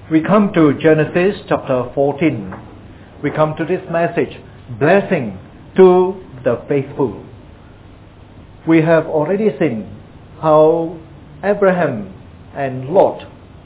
We come to Genesis chapter 14. We come to this message, blessing to the faithful. We have already seen how Abraham and Lot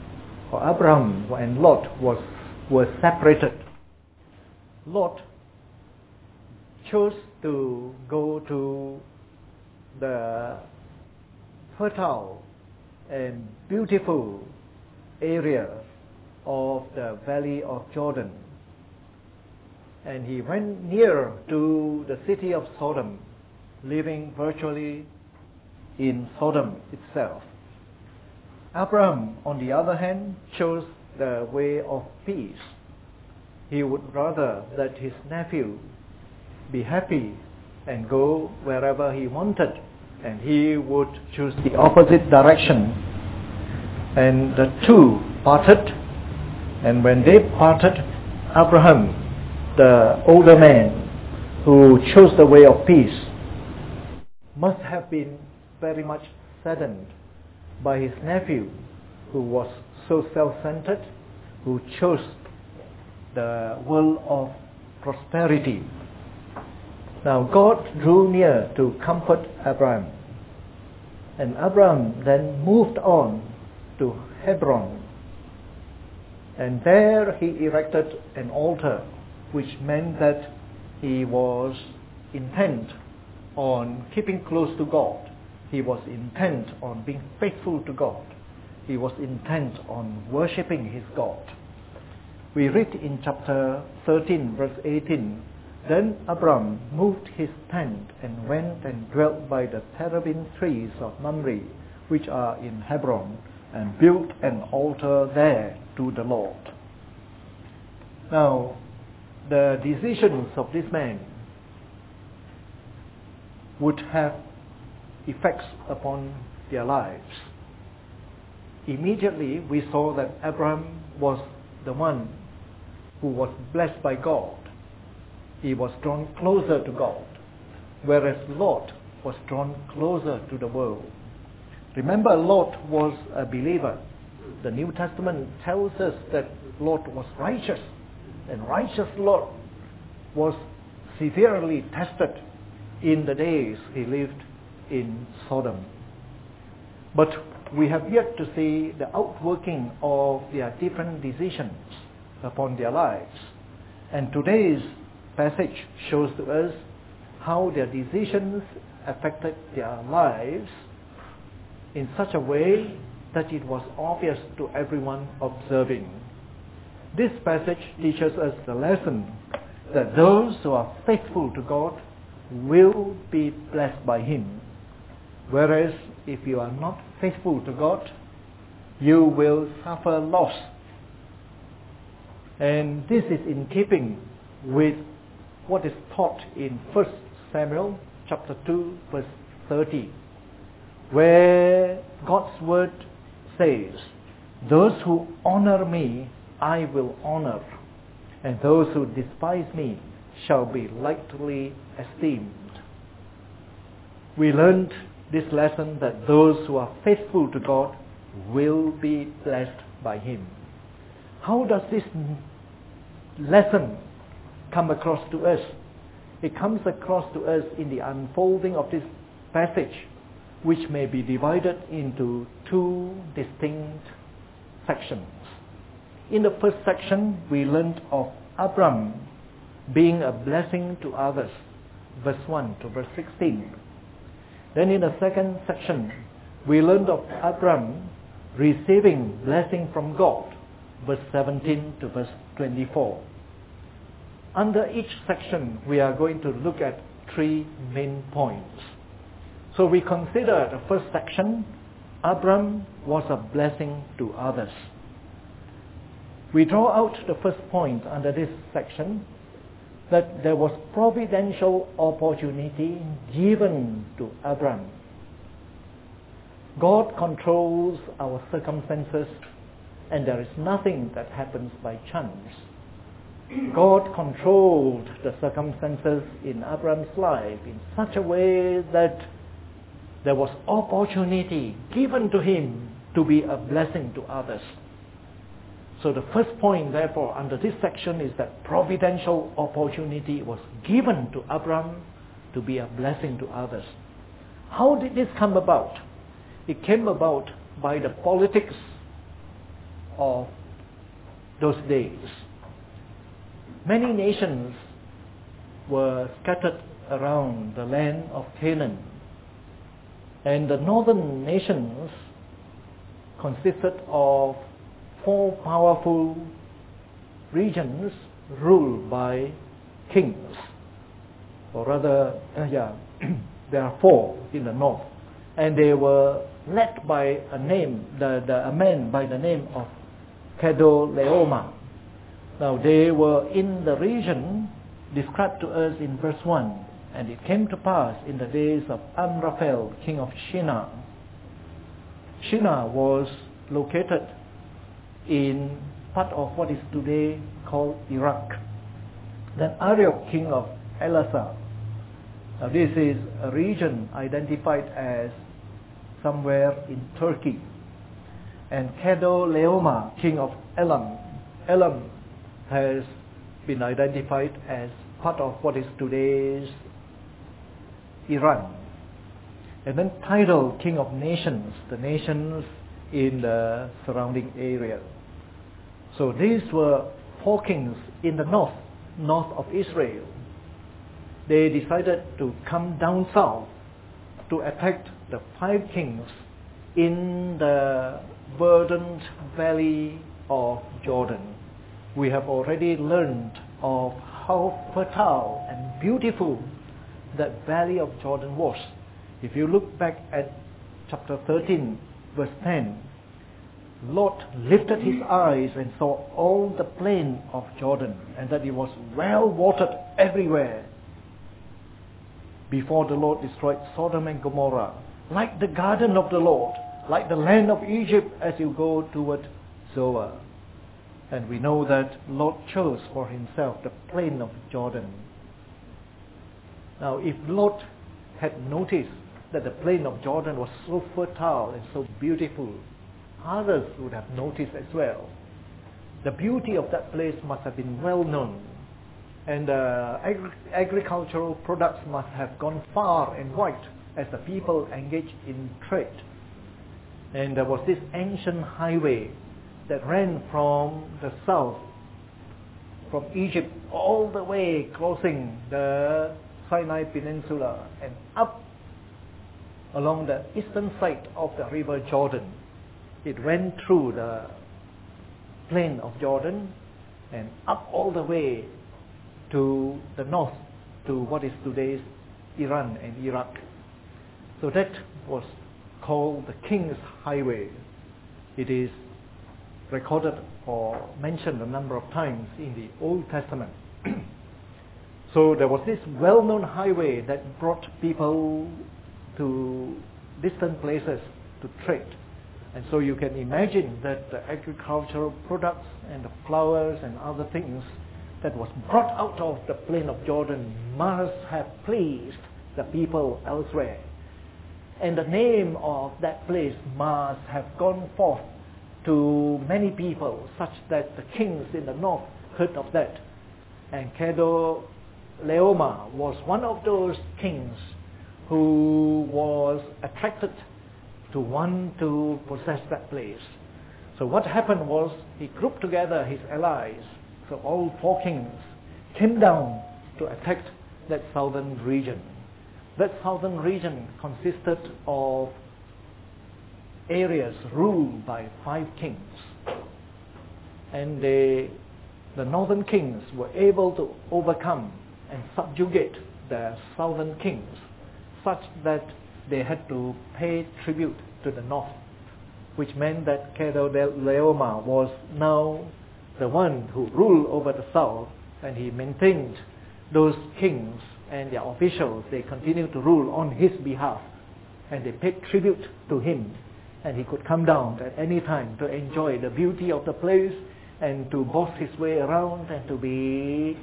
were separated. Lot chose to go to the fertile and beautiful area of the valley of Jordan, and he went near to the city of Sodom, living virtually in Sodom itself. Abraham, on the other hand, chose the way of peace. He would rather that his nephew be happy and go wherever he wanted, and he would choose the opposite direction. And the two parted, and when they parted, Abraham, the older man who chose the way of peace, must have been very much saddened by his nephew, who was so self-centered, who chose the world of prosperity. Now God drew near to comfort Abraham, and Abraham then moved on to Hebron, and there he erected an altar, which meant that he was intent on keeping close to God. He was intent on being faithful to God. He was intent on worshipping his God. We read in chapter 13, verse 18, "Then Abram moved his tent and went and dwelt by the terebinth trees of Mamre, which are in Hebron, and built an altar there to the Lord." Now, the decisions of this man would have effects upon their lives. Immediately we saw that Abraham was the one who was blessed by God. He was drawn closer to God, whereas Lot was drawn closer to the world. Remember, Lot was a believer. The New Testament tells us that Lot was righteous, and righteous Lot was severely tested in the days he lived in Sodom. But we have yet to see the outworking of their different decisions upon their lives. And today's passage shows to us how their decisions affected their lives in such a way that it was obvious to everyone observing. This passage teaches us the lesson that those who are faithful to God will be blessed by Him. Whereas if you are not faithful to God, you will suffer loss. And this is in keeping with what is taught in 1 Samuel chapter 2 verse 30, where God's word says, "Those who honor me, I will honor, and those who despise me shall be lightly esteemed." We learned this lesson that those who are faithful to God will be blessed by Him. How does this lesson come across to us? It comes across to us in the unfolding of this passage, which may be divided into two distinct sections. In the first section, we learned of Abram being a blessing to others, verse 1 to verse 16. Then in the second section, we learned of Abram receiving blessing from God, verse 17 to verse 24. Under each section, we are going to look at three main points. So we consider the first section, Abram was a blessing to others. We draw out the first point under this section, that there was providential opportunity given to Abram. God controls our circumstances, and there is nothing that happens by chance. God controlled the circumstances in Abram's life in such a way that there was opportunity given to him to be a blessing to others. So the first point, therefore, under this section is that providential opportunity was given to Abraham to be a blessing to others. How did this come about? It came about by the politics of those days. Many nations were scattered around the land of Canaan, and the northern nations consisted of 4 powerful regions ruled by kings, or rather, there are 4 in the north, and they were led by a man by the name of Chedorlaomer. Now they were in the region described to us in verse 1, and it came to pass in the days of Amraphel, king of Shinar. Shinar was located in part of what is today called Iraq. Then Arioch, king of Elasar. Now this is a region identified as somewhere in Turkey. And Chedorlaomer, king of Elam. Elam has been identified as part of what is today's Iran. And then Tidal, king of nations, the nations in the surrounding area. So these were 4 kings in the north of Israel. They decided to come down south to attack the 5 kings in the verdant valley of Jordan. We have already learned of how fertile and beautiful that valley of Jordan was. If you look back at chapter 13, verse 10, Lot lifted his eyes and saw all the plain of Jordan, and that it was well watered everywhere, before the Lord destroyed Sodom and Gomorrah, like the garden of the Lord, like the land of Egypt as you go toward Zoar. And we know that Lot chose for himself the plain of Jordan. Now if Lot had noticed that the plain of Jordan was so fertile and so beautiful, others would have noticed as well. The beauty of that place must have been well known, and agricultural products must have gone far and wide as the people engaged in trade. And there was this ancient highway that ran from the south, from Egypt, all the way crossing the Sinai Peninsula and up along the eastern side of the river Jordan. It went through the plain of Jordan and up all the way to the north, to what is today's Iran and Iraq. So that was called the King's Highway. It is recorded or mentioned a number of times in the Old Testament. So there was this well-known highway that brought people to distant places to trade. And so you can imagine that the agricultural products and the flowers and other things that was brought out of the plain of Jordan must have pleased the people elsewhere. And the name of that place must have gone forth to many people, such that the kings in the north heard of that. And Chedorlaomer was one of those kings who was attracted to want to possess that place. So what happened was he grouped together his allies. So all 4 kings came down to attack that southern region. That southern region consisted of areas ruled by 5 kings. And the northern kings were able to overcome and subjugate the southern kings, such that they had to pay tribute to the north, which meant that Chedorlaomer was now the one who ruled over the south, and he maintained those kings and their officials. They continued to rule on his behalf, and they paid tribute to him, and he could come down at any time to enjoy the beauty of the place and to boss his way around and to be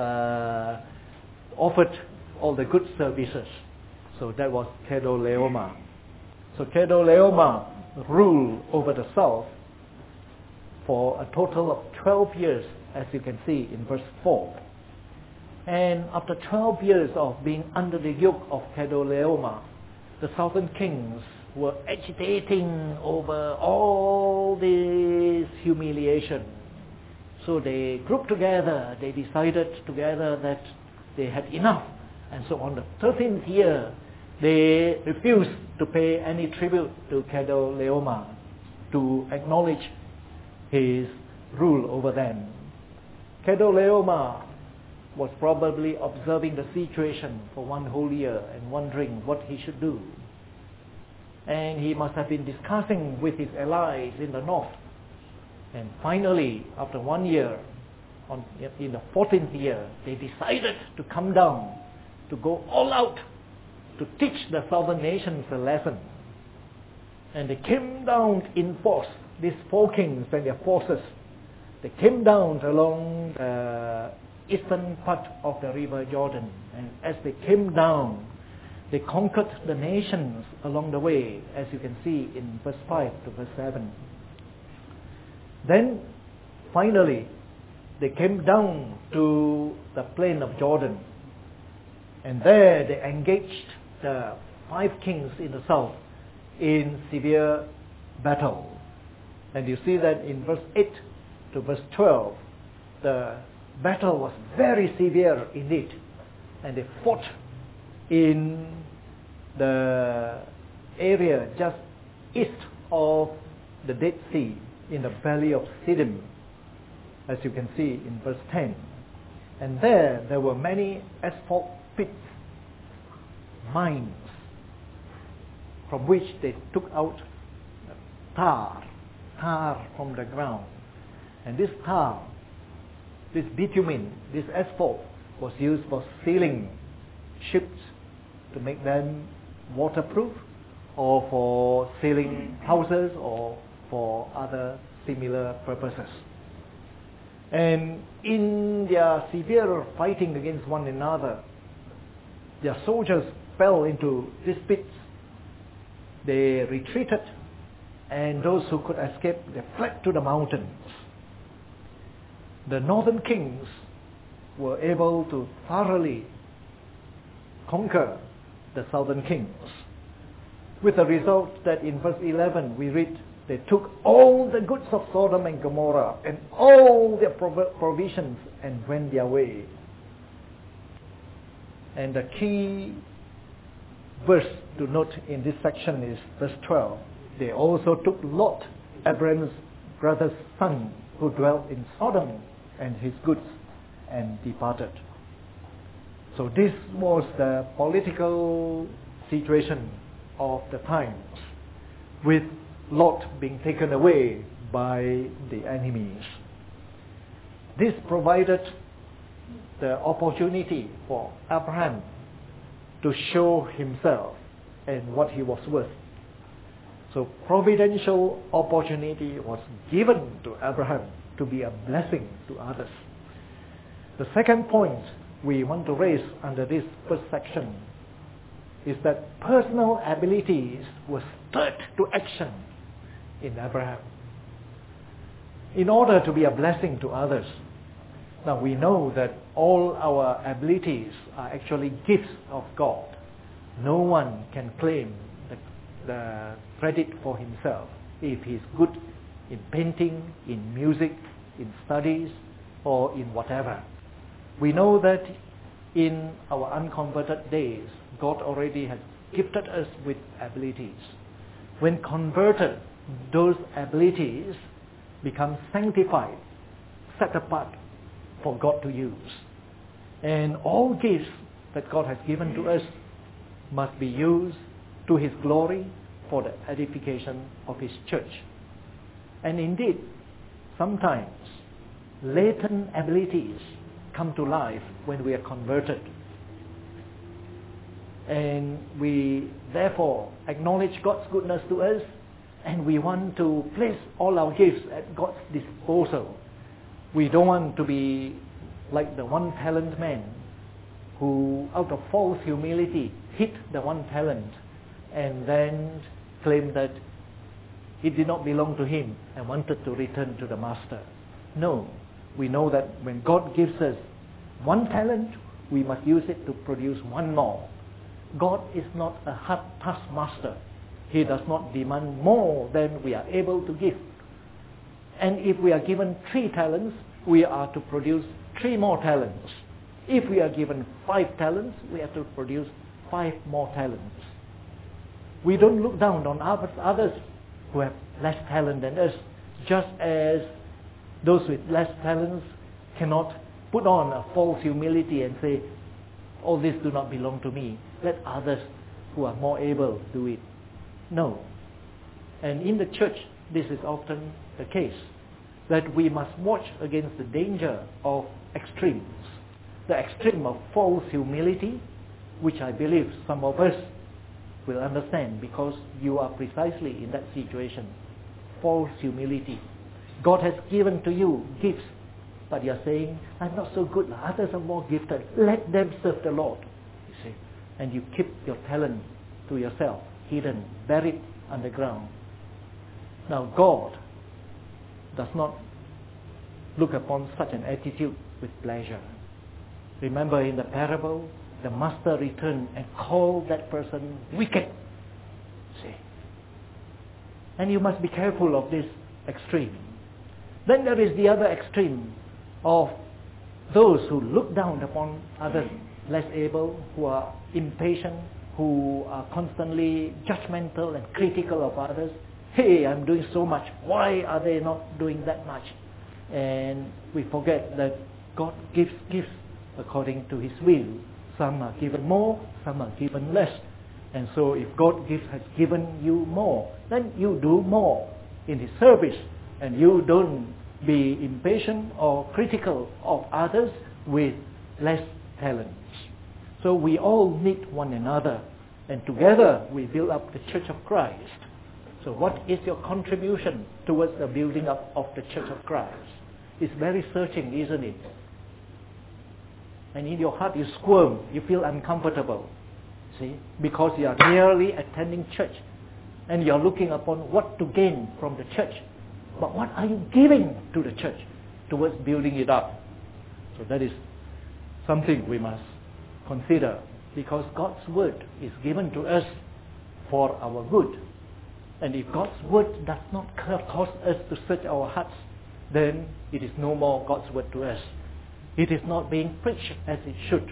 offered all the good services. So that was Chedorlaomer. So Chedorlaomer ruled over the south, for a total of 12 years, as you can see in verse 4. And after 12 years of being under the yoke of Chedorlaomer, the southern kings were agitating over all this humiliation. So they grouped together, they decided together that they had enough. And so on the 13th year, they refused to pay any tribute to Chedorlaomer to acknowledge his rule over them. Chedorlaomer was probably observing the situation for one whole year and wondering what he should do. And he must have been discussing with his allies in the north. And finally, after 1 year, in the 14th year, they decided to come down, to go all out, to teach the southern nations a lesson. And they came down in force, these four kings and their forces. They came down along the eastern part of the river Jordan. And as they came down, they conquered the nations along the way, as you can see in verse 5 to verse 7. Then, finally, they came down to the plain of Jordan. And there they engaged the 5 kings in the south in severe battle. And you see that in verse 8 to verse 12, the battle was very severe indeed. And they fought in the area just east of the Dead Sea, in the valley of Siddim, as you can see in verse 10. And there were many asphalt pits, mines, from which they took out tar from the ground. And this tar, this bitumen, this asphalt, was used for sealing ships to make them waterproof, or for sealing houses, or for other similar purposes. And in their severe fighting against one another, their soldiers fell into these pits. They retreated, and those who could escape, they fled to the mountains. The northern kings were able to thoroughly conquer the southern kings, with the result that in verse 11 we read, they took all the goods of Sodom and Gomorrah and all their provisions and went their way. And the key verse to note in this section is verse 12. They also took Lot, Abraham's brother's son, who dwelt in Sodom, and his goods, and departed. So this was the political situation of the times, with Lot being taken away by the enemies. This provided the opportunity for Abraham to show himself and what he was worth. So providential opportunity was given to Abraham to be a blessing to others. The second point we want to raise under this first section is that personal abilities were stirred to action in Abraham in order to be a blessing to others. Now we know that all our abilities are actually gifts of God. No one can claim the credit for himself if he is good in painting, in music, in studies, or in whatever. We know that in our unconverted days, God already has gifted us with abilities. When converted, those abilities become sanctified, set apart for God to use. And all gifts that God has given to us must be used to His glory for the edification of His church. And indeed, sometimes latent abilities come to life when we are converted. And we therefore acknowledge God's goodness to us, and we want to place all our gifts at God's disposal. We don't want to be like the one-talent man who, out of false humility, hid the one talent and then claimed that it did not belong to him and wanted to return to the master. No, we know that when God gives us one talent, we must use it to produce one more. God is not a hard taskmaster. He does not demand more than we are able to give. And if we are given 3 talents, we are to produce 3 more talents. If we are given 5 talents, we have to produce 5 more talents. We don't look down on others who have less talent than us, just as those with less talents cannot put on a false humility and say, all this do not belong to me. Let others who are more able do it. No. And in the church, this is often the case, that we must watch against the danger of extremes. The extreme of false humility, which I believe some of us will understand because you are precisely in that situation. False humility. God has given to you gifts, but you are saying, I'm not so good, others are more gifted. Let them serve the Lord. You see. And you keep your talent to yourself, hidden, buried underground. Now God does not look upon such an attitude with pleasure. Remember in the parable, the master returned and called that person wicked. See? And you must be careful of this extreme. Then there is the other extreme of those who look down upon others less able, who are impatient, who are constantly judgmental and critical of others. Hey, I'm doing so much. Why are they not doing that much? And we forget that God gives gifts according to His will. Some are given more, some are given less. And so if God has given you more, then you do more in His service. And you don't be impatient or critical of others with less talents. So we all need one another. And together we build up the Church of Christ. So what is your contribution towards the building up of the Church of Christ? It's very searching, isn't it? And in your heart you squirm, you feel uncomfortable. See? Because you are merely attending church. And you are looking upon what to gain from the church. But what are you giving to the church towards building it up? So that is something we must consider. Because God's word is given to us for our good. And if God's word does not cause us to search our hearts, then it is no more God's word to us. It is not being preached as it should.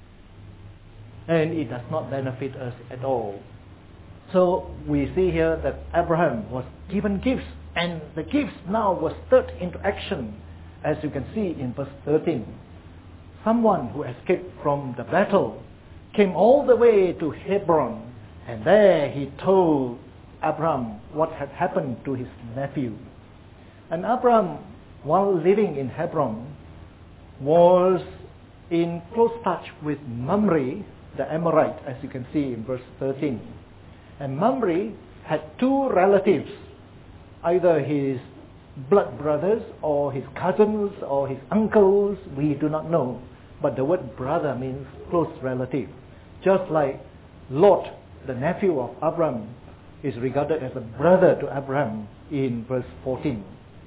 And it does not benefit us at all. So we see here that Abraham was given gifts, and the gifts now were stirred into action, as you can see in verse 13. Someone who escaped from the battle came all the way to Hebron, and there he told Abraham what had happened to his nephew. And Abraham, while living in Hebron, was in close touch with Mamre, the Amorite, as you can see in verse 13. And Mamre had 2 relatives, either his blood brothers or his cousins or his uncles, we do not know. But the word brother means close relative. Just like Lot, the nephew of Abraham, is regarded as a brother to Abraham in verse 14.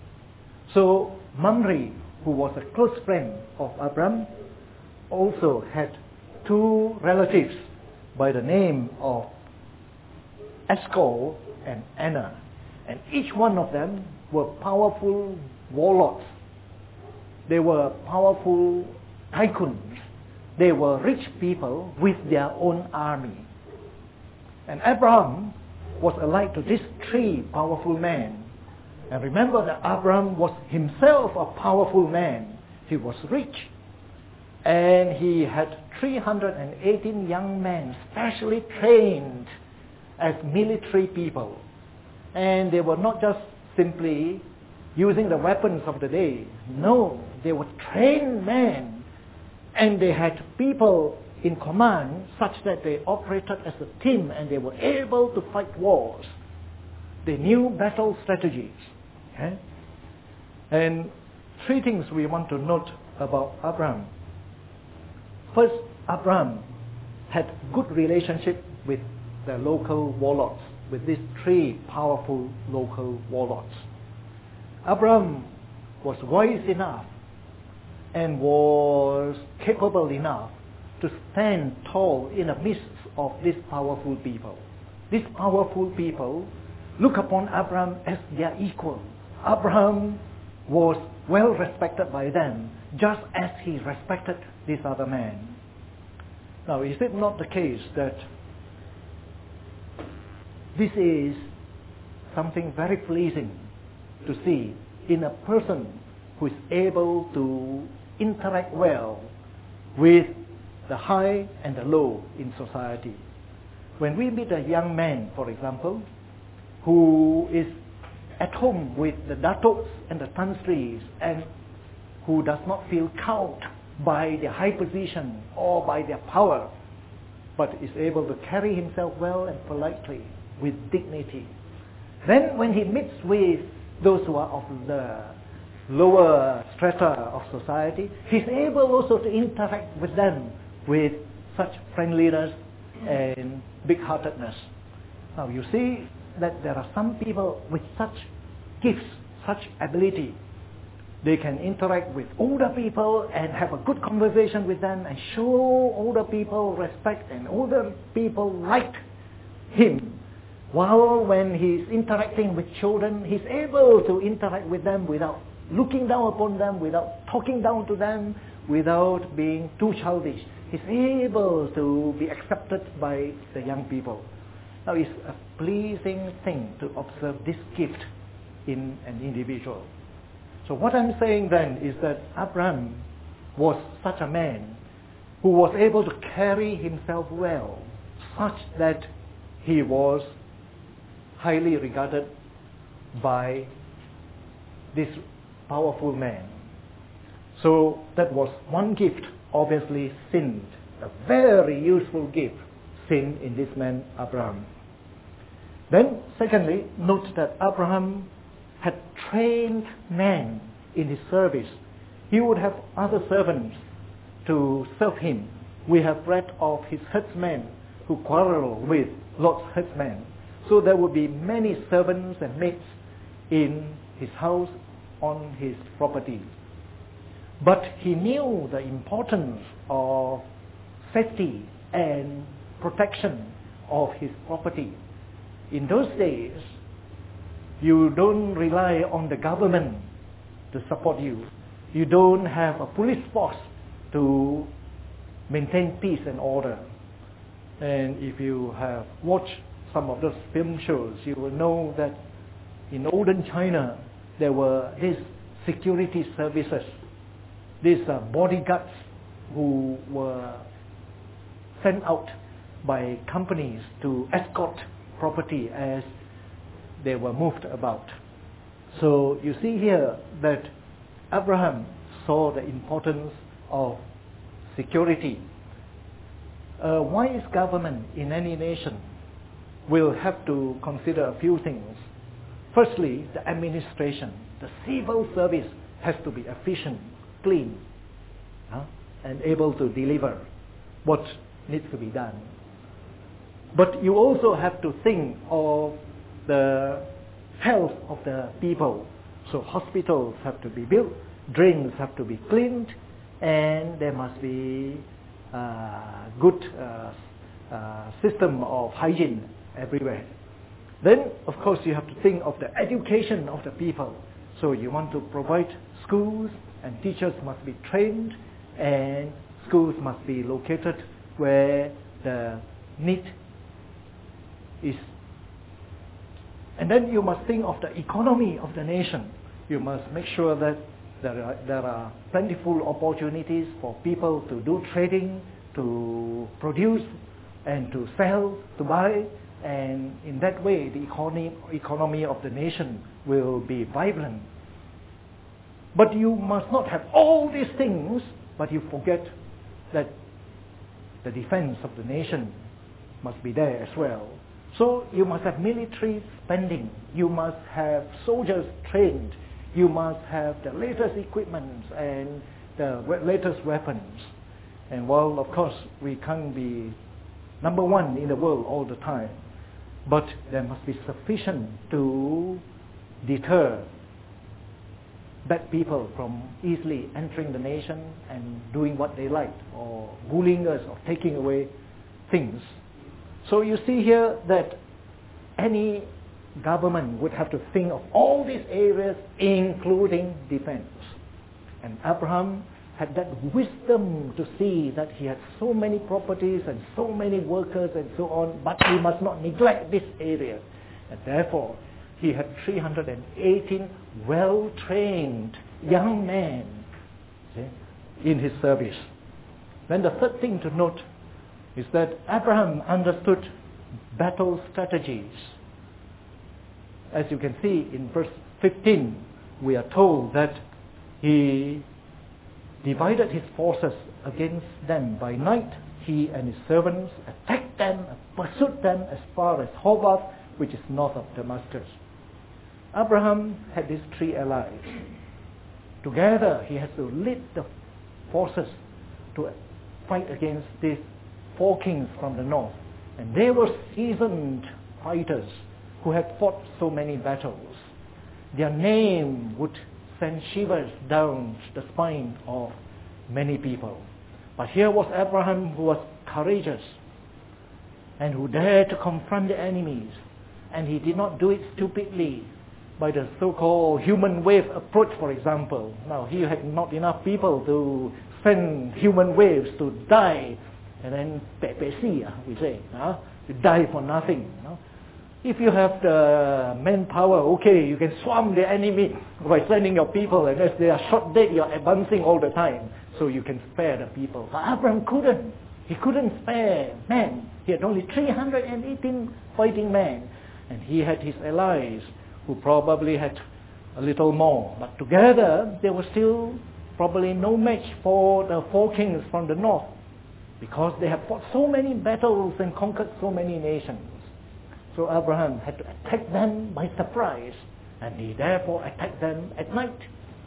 So Mamre, who was a close friend of Abraham, also had 2 relatives by the name of Eshcol and Anna. And each one of them were powerful warlords. They were powerful tycoons. They were rich people with their own army. And Abraham was allied to these 3 powerful men. And remember that Abraham was himself a powerful man. He was rich. And he had 318 young men specially trained as military people. And they were not just simply using the weapons of the day. No, they were trained men. And they had people in command such that they operated as a team and they were able to fight wars. They knew battle strategies. Okay? And 3 things we want to note about Abraham. First, Abraham had good relationship with the local warlords. with these three powerful local warlords. Abraham was wise enough and was capable enough to stand tall in the midst of these powerful people. These powerful people look upon Abraham as their equal. Abraham was well respected by them, just as he respected this other man. Now, is it not the case that this is something very pleasing to see in a person who is able to interact well with the high and the low in society? When we meet a young man, for example, who is at home with the datos and the Tan Sris and who does not feel cowed by their high position or by their power, but is able to carry himself well and politely with dignity. Then when he meets with those who are of the lower strata of society, he's able also to interact with them with such friendliness and big-heartedness. Now you see that there are some people with such gifts, such ability. They can interact with older people and have a good conversation with them and show older people respect, and older people like him. While when he's interacting with children, he's able to interact with them without looking down upon them, without talking down to them, without being too childish. He's able to be accepted by the young people. Now it's a pleasing thing to observe this gift in an individual. So what I'm saying then is that Abraham was such a man who was able to carry himself well, such that he was highly regarded by this powerful man. So that was one gift, obviously sin, a very useful gift, sin in this man Abraham. Then secondly, note that Abraham had trained men in his service. He would have other servants to serve him. We have read of his herdsmen who quarreled with Lot's herdsmen. So there would be many servants and maids in his house, on his property. But he knew the importance of safety and protection of his property. In those days, you don't rely on the government to support you. You don't have a police force to maintain peace and order. And if you have watched some of those film shows, you will know that in olden China, there were these security services, these bodyguards who were sent out by companies to escort property as they were moved about. So you see here that Abraham saw the importance of security. A wise government in any nation will have to consider a few things. Firstly, the administration, the civil service has to be efficient, clean, and able to deliver what needs to be done. But you also have to think of the health of the people. So hospitals have to be built, drains have to be cleaned, and there must be a good system of hygiene everywhere. Then, of course, you have to think of the education of the people. So you want to provide schools, and teachers must be trained, and schools must be located where the need is. And then you must think of the economy of the nation. You must make sure that there are plentiful opportunities for people to do trading, to produce, and to sell, to buy. And in that way, the economy of the nation will be vibrant. But you must not have all these things, but you forget that the defense of the nation must be there as well. So you must have military spending. You must have soldiers trained. You must have the latest equipment and the latest weapons. And while, of course, we can't be number one in the world all the time, but there must be sufficient to deter bad people from easily entering the nation and doing what they like, or bullying us, or taking away things. So you see here that any government would have to think of all these areas, including defense. And Abraham had that wisdom to see that he had so many properties and so many workers and so on, but he must not neglect this area. And therefore, he had 318 well-trained young men in his service. Then the third thing to note is that Abraham understood battle strategies. As you can see in verse 15, we are told that he divided his forces against them by night. He and his servants attacked them, pursued them as far as Hobath, which is north of Damascus. Abraham had these three allies. Together, he has to lead the forces to fight against these four kings from the north. And they were seasoned fighters who had fought so many battles. Their name would send shivers down the spine of many people. But here was Abraham, who was courageous and who dared to confront the enemies. And he did not do it stupidly by the so-called human wave approach, for example. Now, he had not enough people to send human waves to die, and then we say, to die for nothing. If you have the manpower, okay, you can swarm the enemy by sending your people, and as they are shot dead, you are advancing all the time, so you can spare the people. But Abraham couldn't. He couldn't spare men. He had only 318 fighting men, and he had his allies, who probably had a little more. But together, they were still probably no match for the four kings from the north, because they had fought so many battles and conquered so many nations. So Abraham had to attack them by surprise, and he therefore attacked them at night.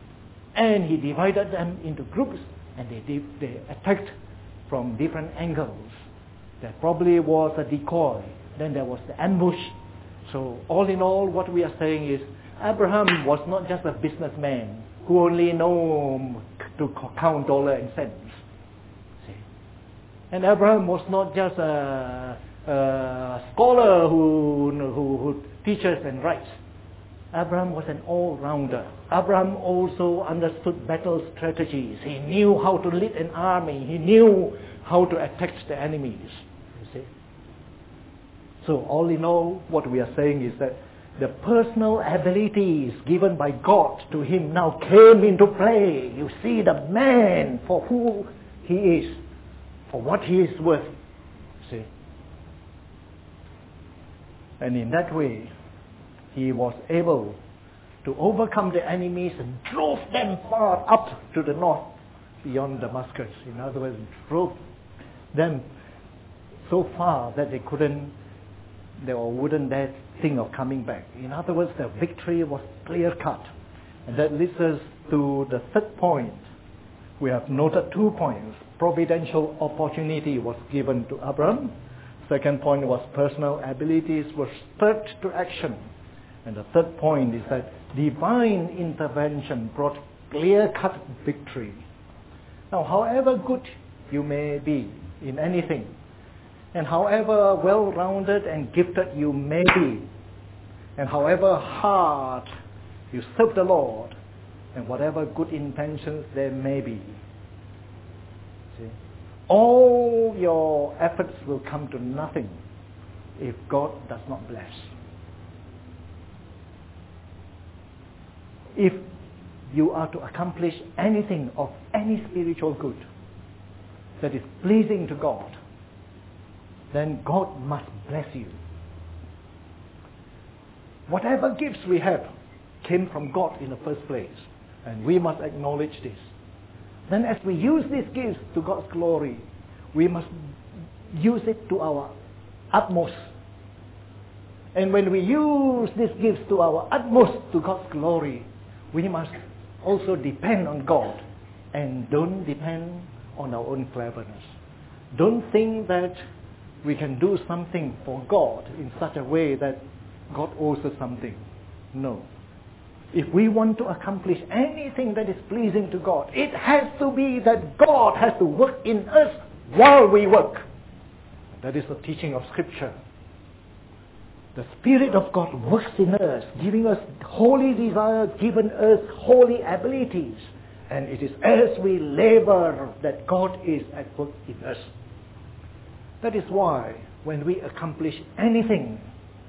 And he divided them into groups, and they attacked from different angles. There probably was a decoy, then there was the ambush. So all in all, what we are saying is, Abraham was not just a businessman who only knew to count dollars and cents. See? And Abraham was not just a scholar who teaches and writes. Abraham was an all-rounder. Abraham also understood battle strategies. He knew how to lead an army. He knew how to attack the enemies. You see? So all in all, what we are saying is that the personal abilities given by God to him now came into play. You see the man for who he is, for what he is worth. See? And in that way, he was able to overcome the enemies and drove them far up to the north beyond Damascus. In other words, drove them so far that they wouldn't dare think of coming back. In other words, the victory was clear-cut. And that leads us to the third point. We have noted 2 points. Providential opportunity was given to Abraham. Second point was personal abilities were stirred to action. And the third point is that divine intervention brought clear-cut victory. Now, however good you may be in anything, and however well-rounded and gifted you may be, and however hard you serve the Lord, and whatever good intentions there may be, see, all your efforts will come to nothing if God does not bless. If you are to accomplish anything of any spiritual good that is pleasing to God, then God must bless you. Whatever gifts we have came from God in the first place, and we must acknowledge this. Then as we use these gifts to God's glory, we must use it to our utmost. And when we use these gifts to our utmost to God's glory, we must also depend on God and don't depend on our own cleverness. Don't think that we can do something for God in such a way that God owes us something. No. If we want to accomplish anything that is pleasing to God, it has to be that God has to work in us while we work. That is the teaching of Scripture. The Spirit of God works in us, giving us holy desires, giving us holy abilities. And it is as we labor that God is at work in us. That is why when we accomplish anything,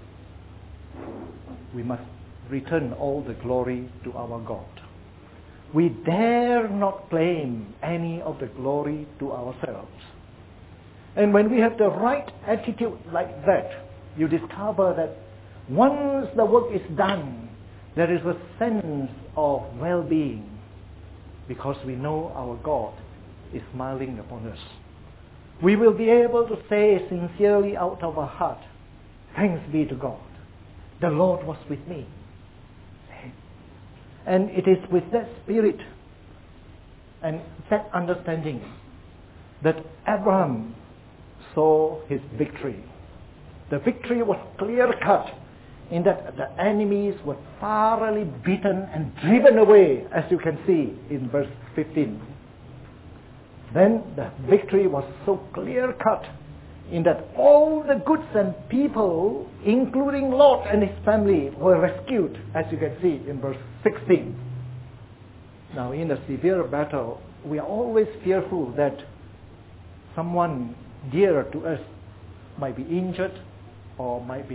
we must return all the glory to our God. We dare not claim any of the glory to ourselves. And when we have the right attitude like that, you discover that once the work is done, there is a sense of well-being because we know our God is smiling upon us. We will be able to say sincerely out of our heart, thanks be to God. The Lord was with me. And it is with that spirit and that understanding that Abraham saw his victory. The victory was clear-cut in that the enemies were thoroughly beaten and driven away, as you can see in verse 15. Then the victory was so clear-cut in that all the goods and people, including Lot and his family, were rescued, as you can see in verse 16. Now, in a severe battle, we are always fearful that someone dear to us might be injured or might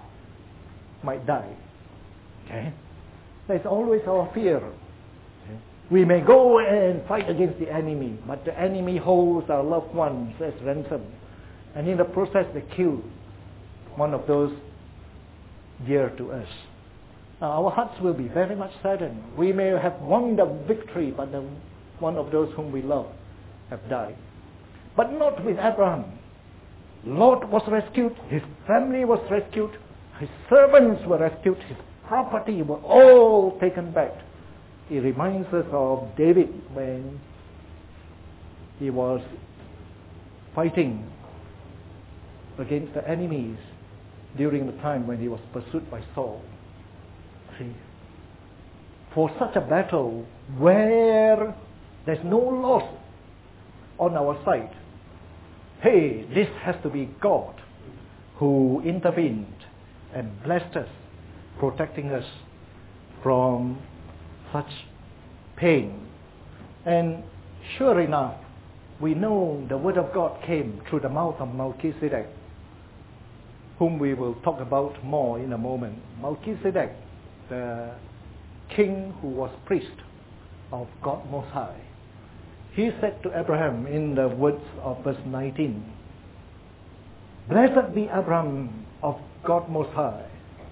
die. Okay? That's always our fear. Okay? We may go and fight against the enemy, but the enemy holds our loved ones as ransom. And in the process, they kill one of those dear to us. Now, our hearts will be very much saddened. We may have won the victory, but one of those whom we love have died. But not with Abraham. Lot was rescued, his family was rescued, his servants were rescued, his property were all taken back. It reminds us of David when he was fighting against the enemies during the time when he was pursued by Saul. See, for such a battle where there's no loss on our side, hey, this has to be God who intervened and blessed us, protecting us from such pain. And sure enough, we know the word of God came through the mouth of Melchizedek, whom we will talk about more in a moment. Melchizedek, the king who was priest of God Most High. He said to Abraham in the words of verse 19, "Blessed be Abraham of God Most High,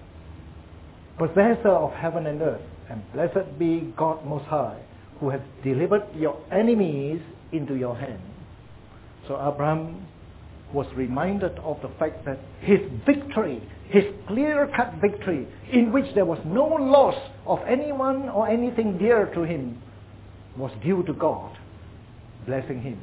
possessor of heaven and earth, and blessed be God Most High, who has delivered your enemies into your hand." So Abraham was reminded of the fact that his victory, his clear-cut victory, in which there was no loss of anyone or anything dear to him, was due to God blessing him.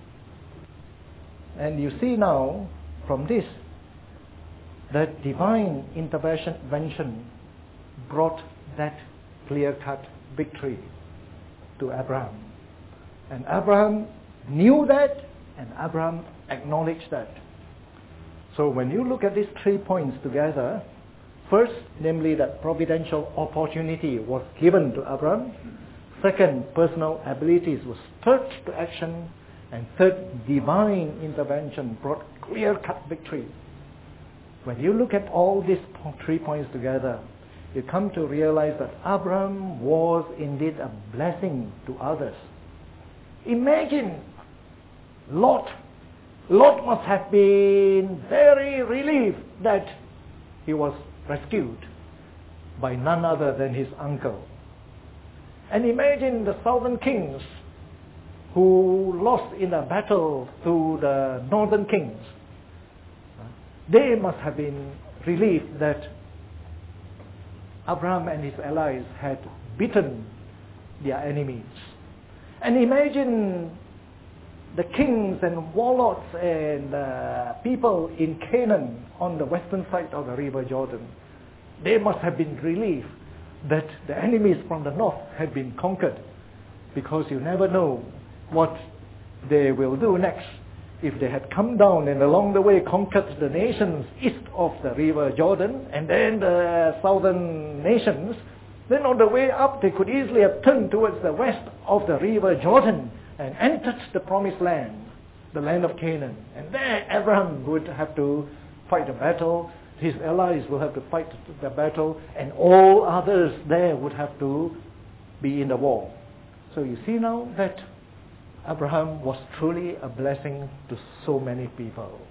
And you see now from this that divine intervention brought that clear-cut victory to Abraham. And Abraham knew that, and Abraham acknowledged that. So when you look at these 3 points together, first, namely that providential opportunity was given to Abraham. Second, personal abilities were stirred to action. And third, divine intervention brought clear-cut victory. When you look at all these 3 points together, you come to realize that Abraham was indeed a blessing to others. Imagine Lot. Lot must have been very relieved that he was rescued by none other than his uncle. And imagine the southern kings who lost in a battle to the northern kings. They must have been relieved that Abraham and his allies had beaten their enemies. And imagine the kings and warlords and people in Canaan on the western side of the river Jordan, they must have been relieved that the enemies from the north had been conquered, because you never know what they will do next. If they had come down and along the way conquered the nations east of the river Jordan and then the southern nations, then on the way up they could easily have turned towards the west of the river Jordan and entered the promised land, the land of Canaan. And there Abraham would have to fight a battle, his allies will have to fight the battle, and all others there would have to be in the war. So you see now that Abraham was truly a blessing to so many people.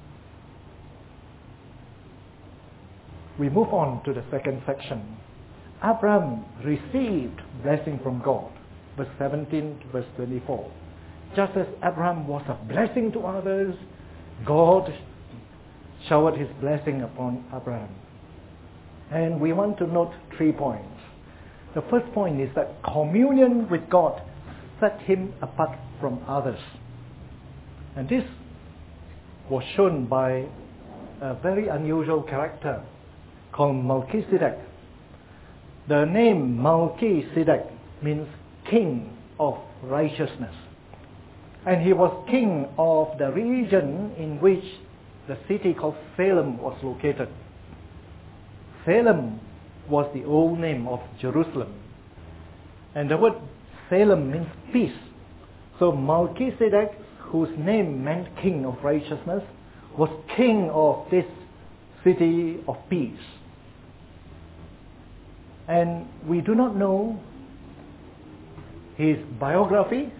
We move on to the second section. Abraham received blessing from God. Verse 17 to verse 24. Just as Abraham was a blessing to others, God showered his blessing upon Abraham. And we want to note 3 points. The first point is that communion with God set him apart from others. And this was shown by a very unusual character called Melchizedek. The name Melchizedek means king of righteousness. And he was king of the region in which the city called Salem was located. Salem was the old name of Jerusalem. And the word Salem means peace. So Melchizedek, whose name meant king of righteousness, was king of this city of peace. And we do not know his biography.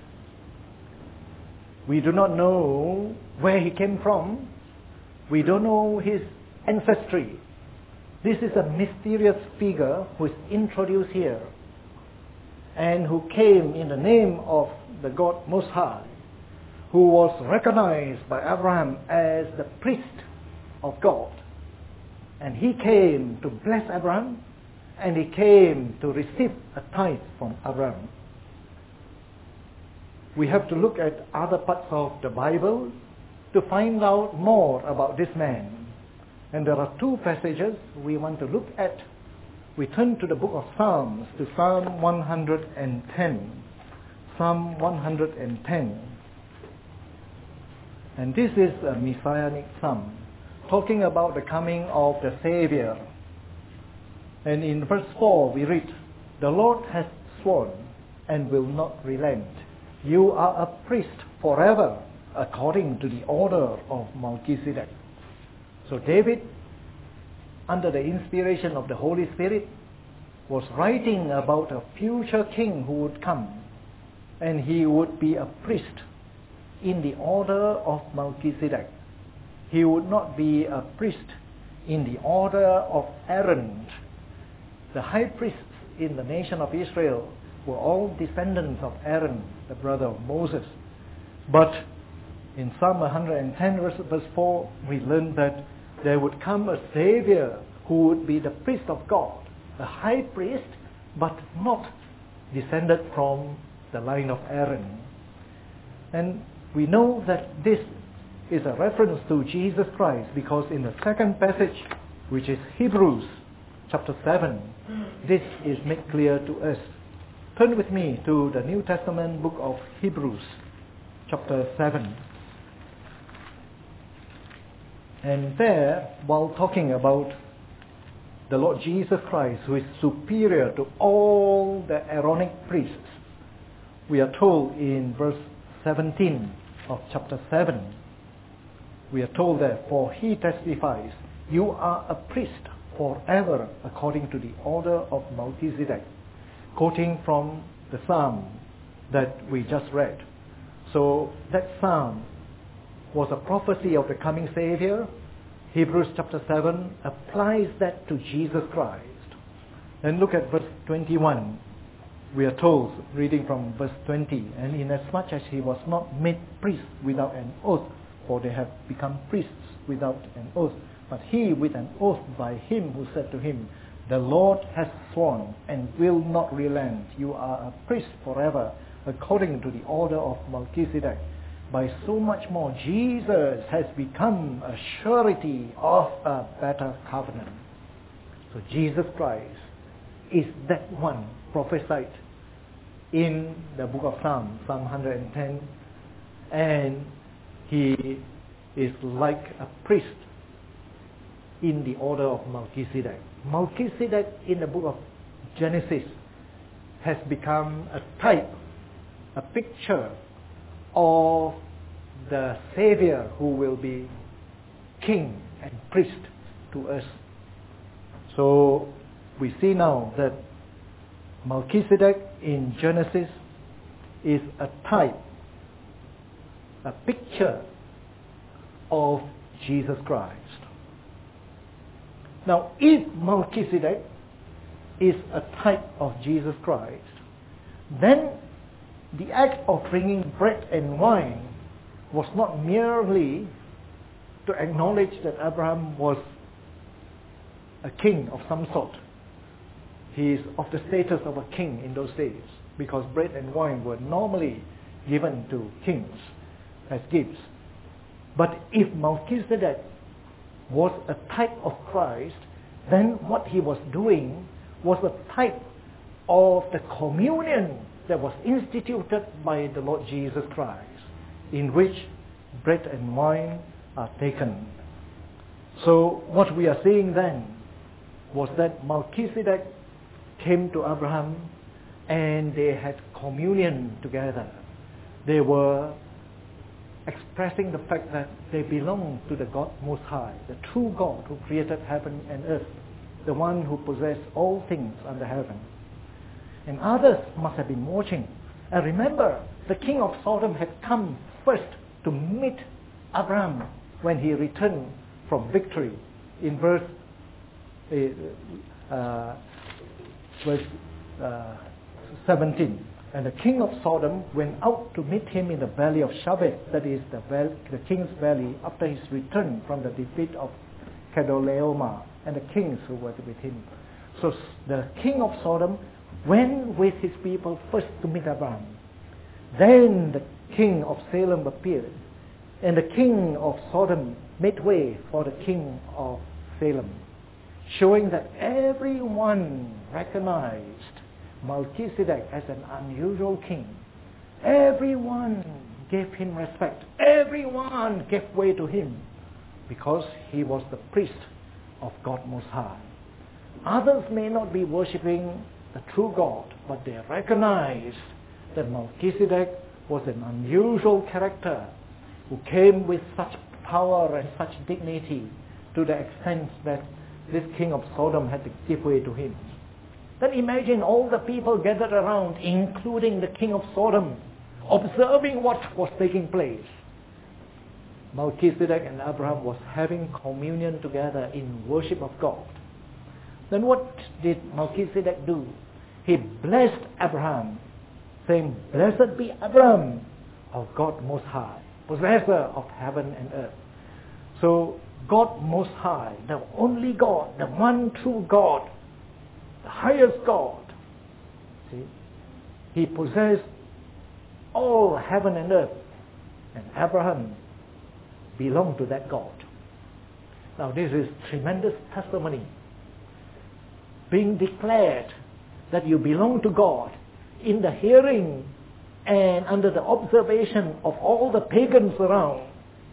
We do not know where he came from. We don't know his ancestry. This is a mysterious figure who is introduced here and who came in the name of the God Most High, who was recognized by Abraham as the priest of God. And he came to bless Abraham, and he came to receive a tithe from Abraham. We have to look at other parts of the Bible to find out more about this man. And there are 2 passages we want to look at. We turn to the book of Psalms, to Psalm 110. Psalm 110. And this is a messianic psalm, talking about the coming of the Savior. And in verse 4 we read, "The Lord has sworn and will not relent. You are a priest forever, according to the order of Melchizedek." So David, under the inspiration of the Holy Spirit, was writing about a future king who would come, and he would be a priest in the order of Melchizedek. He would not be a priest in the order of Aaron. The high priests in the nation of Israel were all descendants of Aaron, the brother of Moses. But in Psalm 110 verse 4, we learn that there would come a Savior who would be the priest of God, a high priest, but not descended from the line of Aaron. And we know that this is a reference to Jesus Christ, because in the second passage, which is Hebrews chapter 7, this is made clear to us. Turn with me to the New Testament book of Hebrews chapter 7. And there, while talking about the Lord Jesus Christ, who is superior to all the Aaronic priests, we are told in verse 17 of chapter 7, we are told that, "For he testifies, you are a priest forever according to the order of Melchizedek," quoting from the psalm that we just read. So that psalm was a prophecy of the coming Savior. Hebrews chapter 7 applies that to Jesus Christ. Then look at verse 21. We are told, reading from verse 20, "And inasmuch as he was not made priest without an oath, for they have become priests without an oath, but he with an oath by him who said to him, the Lord has sworn and will not relent. You are a priest forever, according to the order of Melchizedek." by so much more, Jesus has become a surety of a better covenant. So Jesus Christ is that one prophesied in the book of Psalm 110, and he is like a priest in the order of Melchizedek. Melchizedek in the book of Genesis has become a type, a picture of the Savior who will be king and priest to us. So we see now that Melchizedek in Genesis is a type, a picture of Jesus Christ. Now, if Melchizedek is a type of Jesus Christ, then the act of bringing bread and wine was not merely to acknowledge that Abraham was a king of some sort. He is of the status of a king in those days, because bread and wine were normally given to kings as gifts. But if Melchizedek was a type of Christ, then what he was doing was a type of the communion that was instituted by the Lord Jesus Christ, in which bread and wine are taken. So what we are seeing then was that Melchizedek came to Abraham and they had communion together. They were expressing the fact that they belong to the God Most High, the true God who created heaven and earth, the one who possessed all things under heaven. And others must have been watching. And remember, the king of Sodom had come first to meet Abraham when he returned from victory in verse 17. And the king of Sodom went out to meet him in the valley of Shaveh, that is the king's valley, after his return from the defeat of Kedorlaomer and the kings who were with him. So the king of Sodom went with his people first to meet Abraham. Then the king of Salem appeared, and the king of Sodom made way for the king of Salem, showing that everyone recognized Melchizedek as an unusual king. Everyone gave him respect. Everyone gave way to him because he was the priest of God Most High. Others may not be worshipping the true God, but they recognized that Melchizedek was an unusual character who came with such power and such dignity to the extent that this king of Sodom had to give way to him. Then imagine all the people gathered around, including the king of Sodom, observing what was taking place. Melchizedek and Abraham was having communion together in worship of God. Then what did Melchizedek do? He blessed Abraham, saying, "Blessed be Abraham of God Most High, possessor of heaven and earth." So God Most High, the only God, the one true God, the highest God, see, he possessed all heaven and earth, and Abraham belonged to that God. Now this is tremendous testimony, being declared that you belong to God in the hearing and under the observation of all the pagans around.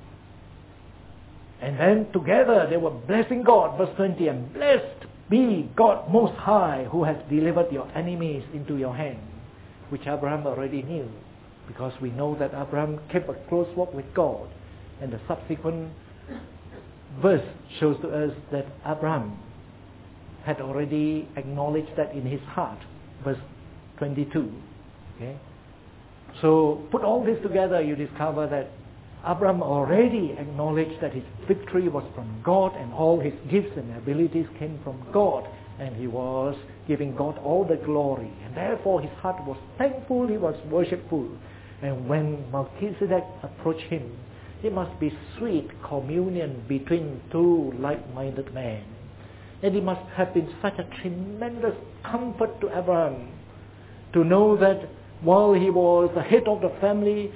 And then together they were blessing God, verse 20, "And blessed be God Most High, who has delivered your enemies into your hand," which Abraham already knew, because we know that Abraham kept a close walk with God. And the subsequent verse shows to us that Abraham had already acknowledged that in his heart, verse 22. Okay? So put all this together, you discover that Abraham already acknowledged that his victory was from God and all his gifts and abilities came from God, and he was giving God all the glory, and therefore his heart was thankful, he was worshipful. And when Melchizedek approached him, it must be sweet communion between two like-minded men. And it must have been such a tremendous comfort to Abraham to know that while he was the head of the family,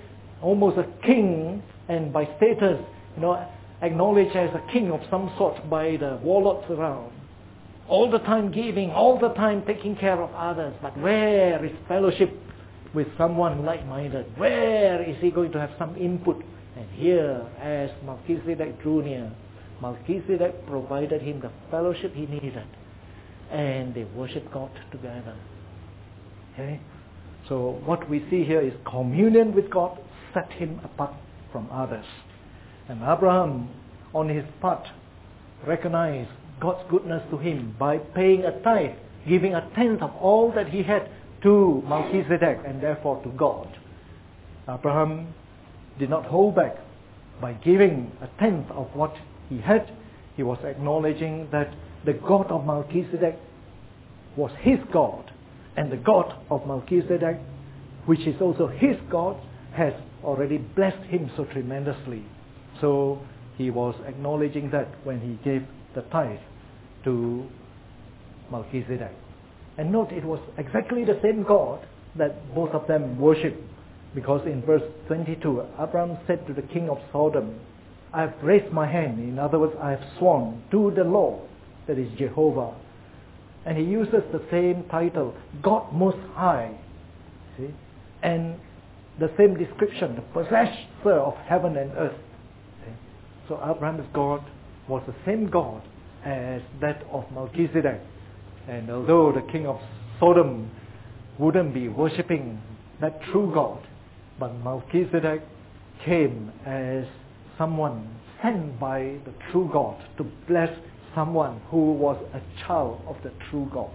almost a king, and by status, acknowledged as a king of some sort by the warlords around. All the time giving, all the time taking care of others. But where is fellowship with someone like-minded? Where is he going to have some input? And here, as Melchizedek drew near, Melchizedek provided him the fellowship he needed. And they worship God together. Okay? So what we see here is communion with God set him apart from others. And Abraham, on his part, recognized God's goodness to him by paying a tithe, giving a tenth of all that he had to Melchizedek and therefore to God. Abraham did not hold back. By giving a tenth of what he had, he was acknowledging that the God of Melchizedek was his God, and the God of Melchizedek, which is also his God, has already blessed him so tremendously. So he was acknowledging that when he gave the tithe to Melchizedek. And note, it was exactly the same God that both of them worshipped, because in verse 22, Abraham said to the king of Sodom, I have raised my hand, in other words, I have sworn to the Lord, that is Jehovah. And he uses the same title, God Most High. See? And the same description, the possessor of heaven and earth. See? So Abraham's God was the same God as that of Melchizedek. And although the king of Sodom wouldn't be worshipping that true God, but Melchizedek came as someone sent by the true God to bless someone who was a child of the true God.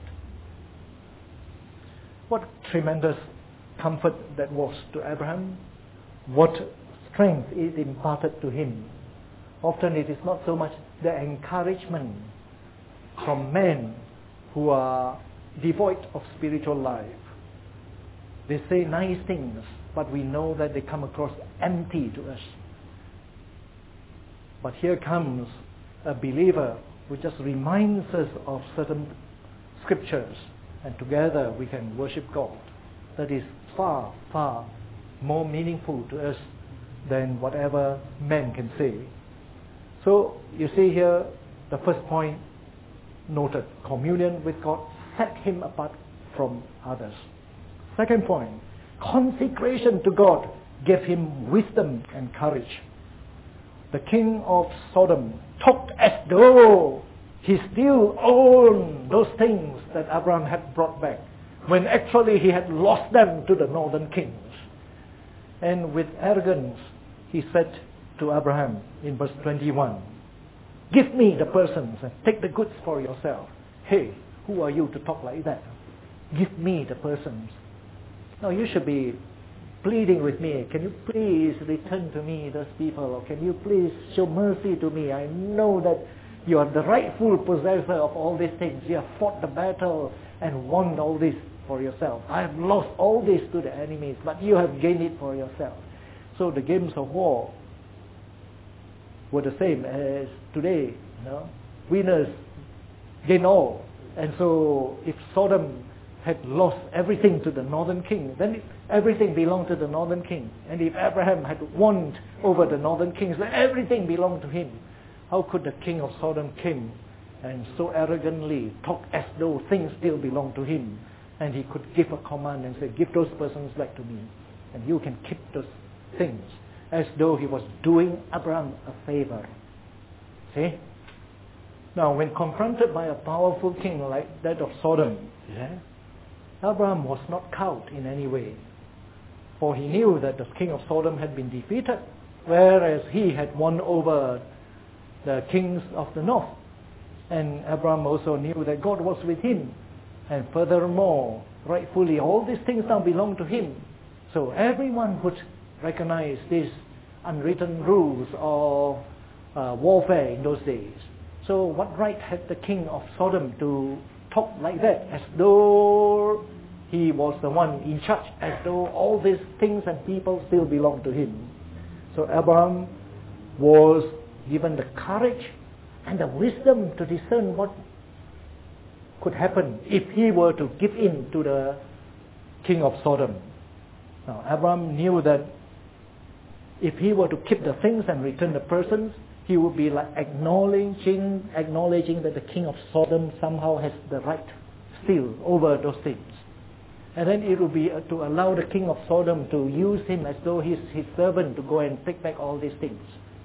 What tremendous comfort that was to Abraham. What strength it imparted to him. Often it is not so much the encouragement from men who are devoid of spiritual life. They say nice things, but we know that they come across empty to us. But here comes a believer who just reminds us of certain scriptures, and together we can worship God. That is far, far more meaningful to us than whatever men can say. So you see here, the first point noted, communion with God set him apart from others. Second point, consecration to God gave him wisdom and courage. The king of Sodom talked as though he still owned those things that Abraham had brought back, when actually he had lost them to the northern kings. And with arrogance, he said to Abraham in verse 21, give me the persons and take the goods for yourself. Hey, who are you to talk like that? Give me the persons. Now you should be pleading with me, can you please return to me those people, or can you please show mercy to me? I know that you are the rightful possessor of all these things. You have fought the battle and won all this for yourself. I have lost all this to the enemies, but you have gained it for yourself. So the games of war were the same as today. Winners gain all. And so if Sodom had lost everything to the northern king, then everything belonged to the northern king. And if Abraham had won over the northern kings, then everything belonged to him. How could the king of Sodom came and so arrogantly talk as though things still belong to him, and he could give a command and say, give those persons back to me, and you can keep those things, as though he was doing Abraham a favor. See? Now, when confronted by a powerful king like that of Sodom, Abraham was not cowed in any way, for he knew that the king of Sodom had been defeated, whereas he had won over the kings of the north. And Abraham also knew that God was with him, and furthermore, rightfully, all these things now belong to him. So everyone would recognize these unwritten rules of warfare in those days. So what right had the king of Sodom to talk like that, as though he was the one in charge, as though all these things and people still belong to him? So Abraham was given the courage and the wisdom to discern what could happen if he were to give in to the king of Sodom. Now Abraham knew that If he were to keep the things and return the persons, he would be like acknowledging that the king of Sodom somehow has the right still over those things. And then it would be to allow the king of Sodom to use him as though he's his servant to go and take back all these things.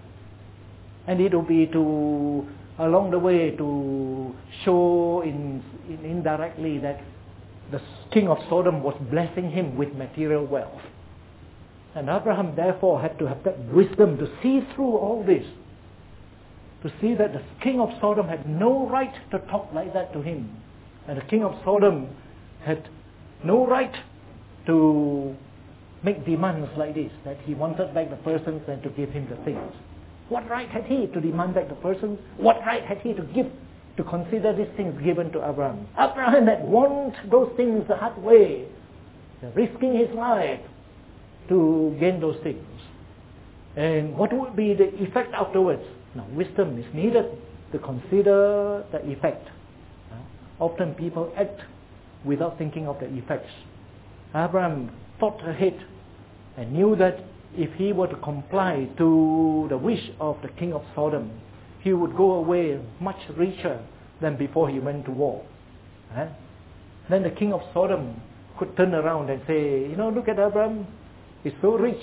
And it would be to, along the way, to show indirectly that the king of Sodom was blessing him with material wealth. And Abraham therefore had to have that wisdom to see through all this, to see that the king of Sodom had no right to talk like that to him. And the king of Sodom had no right to make demands like this, that he wanted back the persons and to give him the things. What right had he to demand back the persons? What right had he to consider these things given to Abraham? Abraham had won those things the hard way, risking his life to gain those things. And what would be the effect afterwards? Now, wisdom is needed to consider the effect. Often people act without thinking of the effects. Abraham thought ahead and knew that if he were to comply to the wish of the king of Sodom, he would go away much richer than before he went to war. Then the king of Sodom could turn around and say, look at Abraham, he's so rich.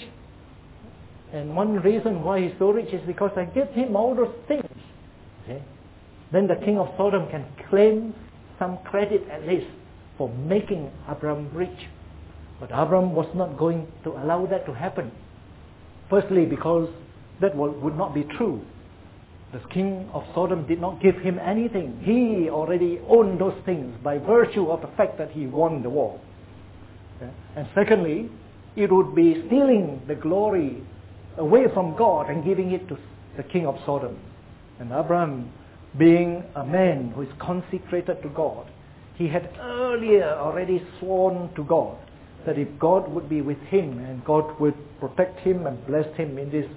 And one reason why he's so rich is because I gave him all those things. Okay? Then the king of Sodom can claim some credit at least for making Abraham rich. But Abraham was not going to allow that to happen. Firstly, because that would not be true. The king of Sodom did not give him anything. He already owned those things by virtue of the fact that he won the war. Okay? And secondly, it would be stealing the glory away from God and giving it to the king of Sodom. And Abraham, being a man who is consecrated to God, he had earlier already sworn to God that if God would be with him and God would protect him and bless him in this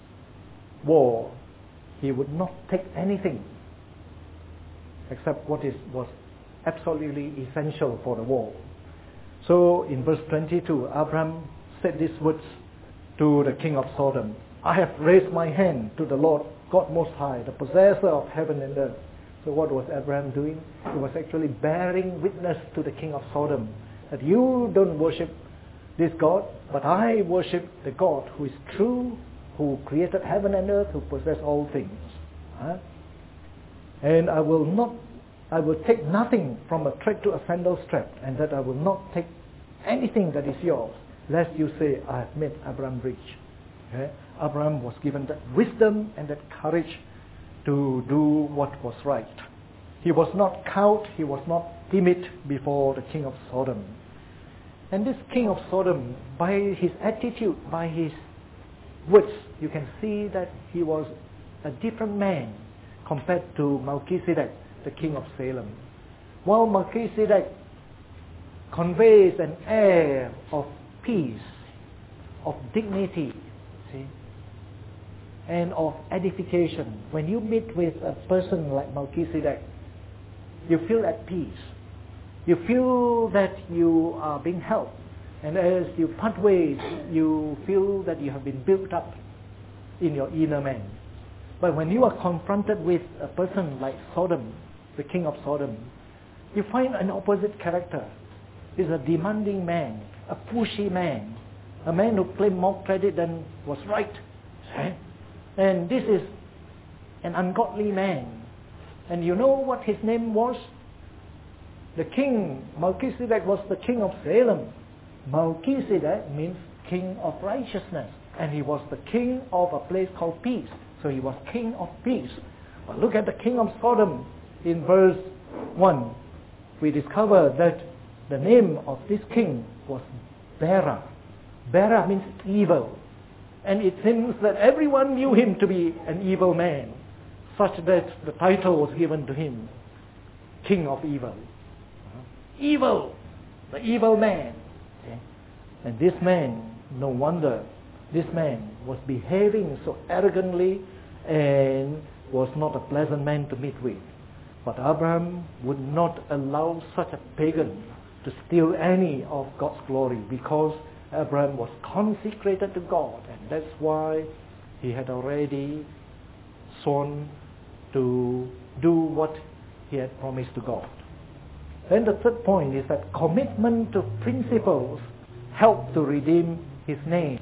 war, he would not take anything except what was absolutely essential for the war. So in verse 22, Abraham said these words to the king of Sodom, I have raised my hand to the Lord God Most High, the possessor of heaven and earth. So what was Abraham doing? He was actually bearing witness to the king of Sodom that you don't worship this God, but I worship the God who is true, who created heaven and earth, who possesses all things. And I will take nothing from a thread to a sandal strap, and that I will not take anything that is yours, lest you say, I have made Abraham rich. Okay? Abraham was given that wisdom and that courage to do what was right. He was not cowed, he was not timid before the king of Sodom. And this king of Sodom, by his attitude, by his words, you can see that he was a different man compared to Melchizedek, the king of Salem. While Melchizedek conveys an air of peace, of dignity, and of edification. When you meet with a person like Melchizedek, you feel at peace. You feel that you are being helped. And as you part ways, you feel that you have been built up in your inner man. But when you are confronted with a person like Sodom, the king of Sodom, you find an opposite character. He's a demanding man, a pushy man, a man who claimed more credit than was right. And this is an ungodly man. And you know what his name was? The king, Melchizedek, was the king of Salem. Melchizedek means king of righteousness. And he was the king of a place called peace. So he was king of peace. But look at the king of Sodom in verse 1. We discover that the name of this king was Bera. Bera means evil. And it seems that everyone knew him to be an evil man, such that the title was given to him, King of Evil. Evil, the evil man. Okay? And this man, no wonder, this man was behaving so arrogantly and was not a pleasant man to meet with. But Abraham would not allow such a pagan to steal any of God's glory, because Abraham was consecrated to God, and that's why he had already sworn to do what he had promised to God. Then the third point is that commitment to principles helped to redeem his name.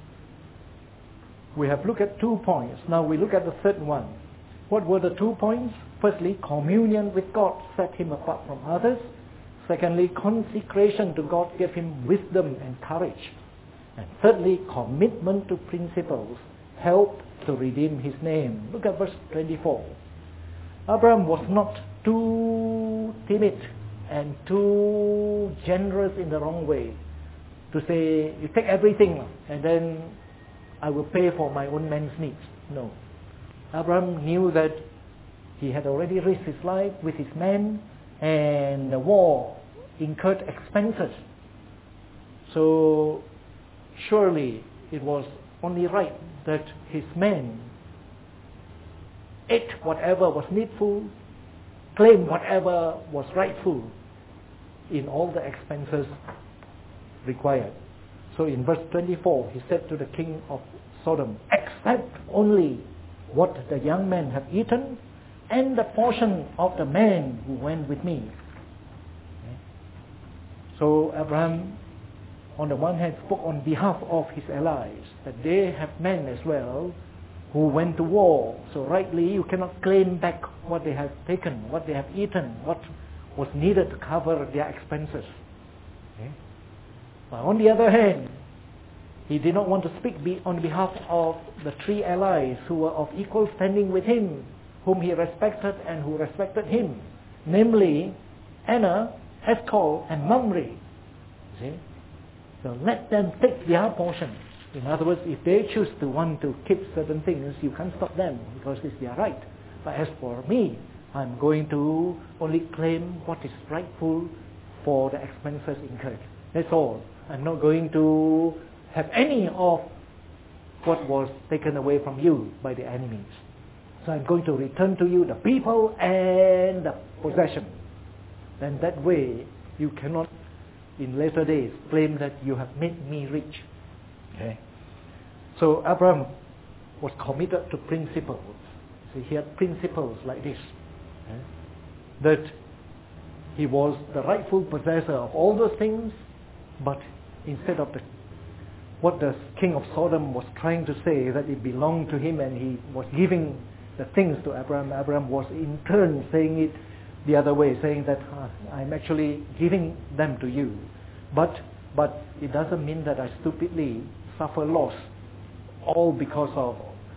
We have looked at 2 points. Now we look at the third one. What were the 2 points? Firstly, communion with God set him apart from others. Secondly, consecration to God gave him wisdom and courage. And thirdly, commitment to principles helped to redeem his name. Look at verse 24. Abraham was not too timid and too generous in the wrong way to say, you take everything and then I will pay for my own man's needs. No. Abraham knew that he had already risked his life with his men, and the war incurred expenses. So surely it was only right that his men ate whatever was needful, claimed whatever was rightful in all the expenses required. So in verse 24, he said to the king of Sodom, accept only what the young men have eaten and the portion of the men who went with me. So Abraham, on the one hand, spoke on behalf of his allies, that they have men as well who went to war. So rightly, you cannot claim back what they have taken, what they have eaten, what was needed to cover their expenses. Okay? But on the other hand, he did not want to speak on behalf of the 3 allies who were of equal standing with him, whom he respected and who respected him, namely Anna, Eshcol, and Mamre. See? So let them take their portion. In other words, if they choose to want to keep certain things, you can't stop them because it's their right. But as for me, I'm going to only claim what is rightful for the expenses incurred. That's all. I'm not going to have any of what was taken away from you by the enemies. So I'm going to return to you the people and the possession. Then that way you cannot in later days claim that you have made me rich. Okay. So Abraham was committed to principles. So he had principles like this. Okay? That he was the rightful possessor of all those things, but instead of what the king of Sodom was trying to say, that it belonged to him and he was giving the things to Abraham, Abraham was in turn saying it the other way, saying that I'm actually giving them to you. But it doesn't mean that I stupidly suffer loss, all because of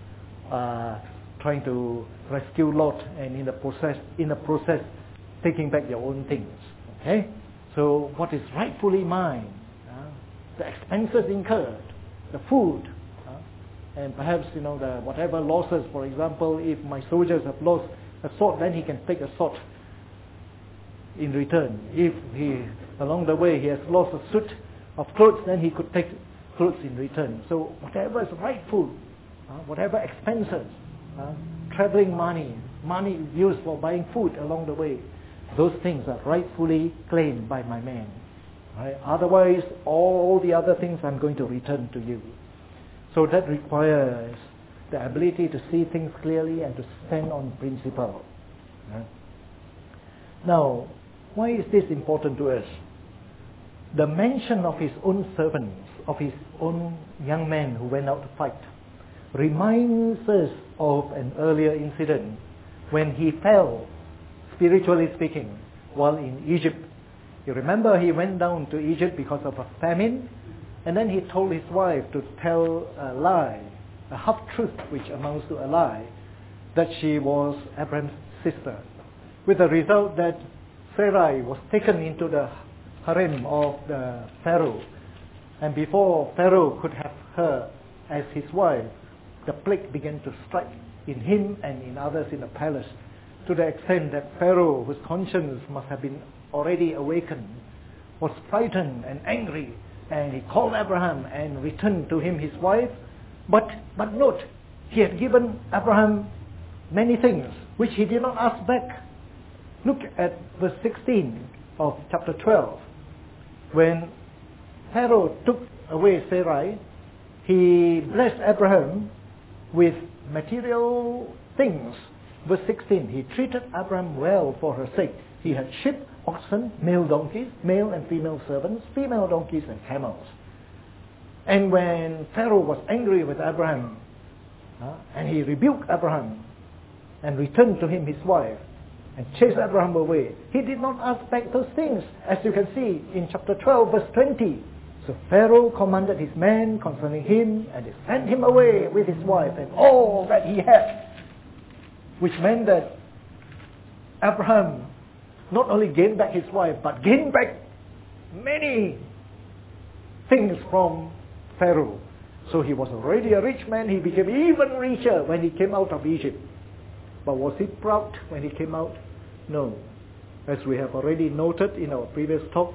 trying to rescue Lot and in the process taking back their own things. Okay? So what is rightfully mine, the expenses incurred, the food, and perhaps the whatever losses. For example, if my soldiers have lost a sword, then he can take a sword in return. If he along the way he has lost a suit of clothes, then he could take clothes in return. So whatever is rightful, whatever expenses, traveling money used for buying food along the way, those things are rightfully claimed by my man. Right? Otherwise, all the other things I'm going to return to you. So that requires the ability to see things clearly and to stand on principle. Right? Now, why is this important to us? The mention of his own servants, of his own young men who went out to fight, reminds us of an earlier incident when he fell, spiritually speaking, while in Egypt. You remember he went down to Egypt because of a famine, and then he told his wife to tell a lie, a half-truth which amounts to a lie, that she was Abraham's sister, with the result that Sarai was taken into the harem of the Pharaoh, and before Pharaoh could have her as his wife, the plague began to strike in him and in others in the palace, to the extent that Pharaoh, whose conscience must have been already awakened, was frightened and angry, and he called Abraham and returned to him his wife. But note, he had given Abraham many things which he did not ask back. Look at verse 16 of chapter 12. When Pharaoh took away Sarai, he blessed Abraham with material things. Verse 16, he treated Abraham well for her sake. He had sheep, oxen, male donkeys, male and female servants, female donkeys and camels. And when Pharaoh was angry with Abraham, and he rebuked Abraham and returned to him his wife and chased Abraham away, he did not ask back those things, as you can see in chapter 12 verse 20. So Pharaoh commanded his men concerning him, and they sent him away with his wife and all that he had, which meant that Abraham not only gained back his wife, but gained back many things from Pharaoh. So he was already a rich man. He became even richer when he came out of Egypt. But was he proud when he came out? No. As we have already noted in our previous talk,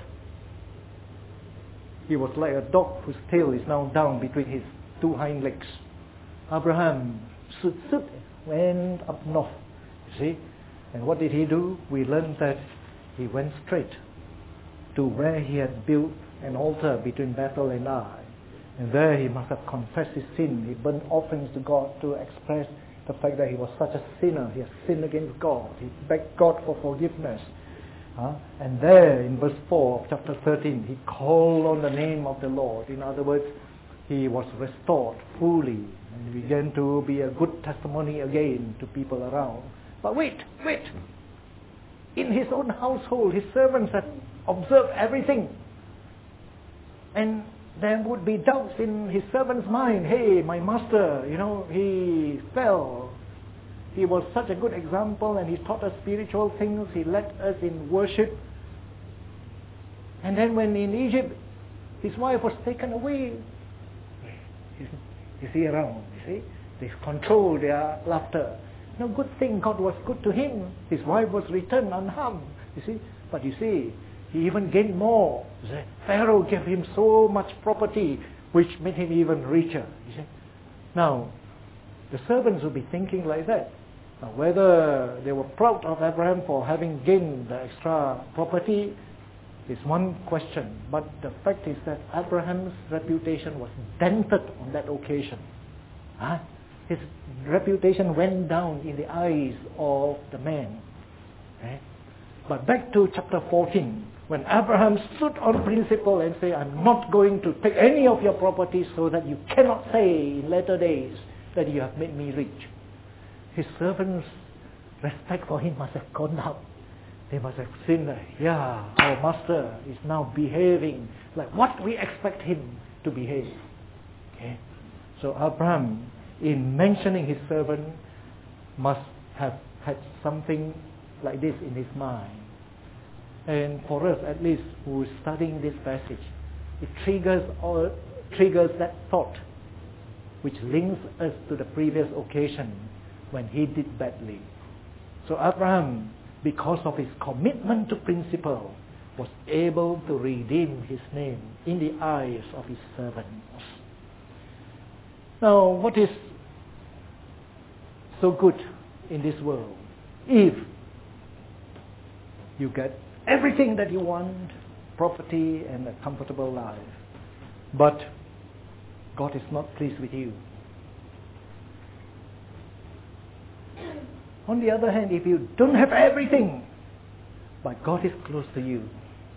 he was like a dog whose tail is now down between his two hind legs. Abraham went up north, you see. And what did he do? We learned that he went straight to where he had built an altar between Bethel and Ai. And there he must have confessed his sin. He burnt offerings to God to express the fact that he was such a sinner. He had sinned against God. He begged God for forgiveness. And there in verse 4 of chapter 13, he called on the name of the Lord. In other words, he was restored fully and began to be a good testimony again to people around. But wait. In his own household, his servants had observed everything. And there would be doubts in his servant's mind. Hey, my master, he fell. He was such a good example and he taught us spiritual things. He led us in worship. And then when in Egypt, his wife was taken away. Is he around? You see? They controlled their laughter. No good thing. God was good to him. His wife was returned unharmed. You see? But you see, he even gained more. Pharaoh gave him so much property, which made him even richer. You see? Now, the servants will be thinking like that. Now, whether they were proud of Abraham for having gained the extra property is one question. But the fact is that Abraham's reputation was dented on that occasion. His reputation went down in the eyes of the men. But back to chapter 14, when Abraham stood on principle and said, I'm not going to take any of your property so that you cannot say in later days that you have made me rich. His servants' respect for him must have gone up. They must have seen that, our master is now behaving like what we expect him to behave. Okay? So Abraham, in mentioning his servant, must have had something like this in his mind. And for us, at least, who is studying this passage, it triggers that thought, which links us to the previous occasion when he did badly. So Abraham, because of his commitment to principle, was able to redeem his name in the eyes of his servants. Now, what is so good in this world? If you get everything that you want, property and a comfortable life, but God is not pleased with you. On the other hand, if you don't have everything, but God is close to you,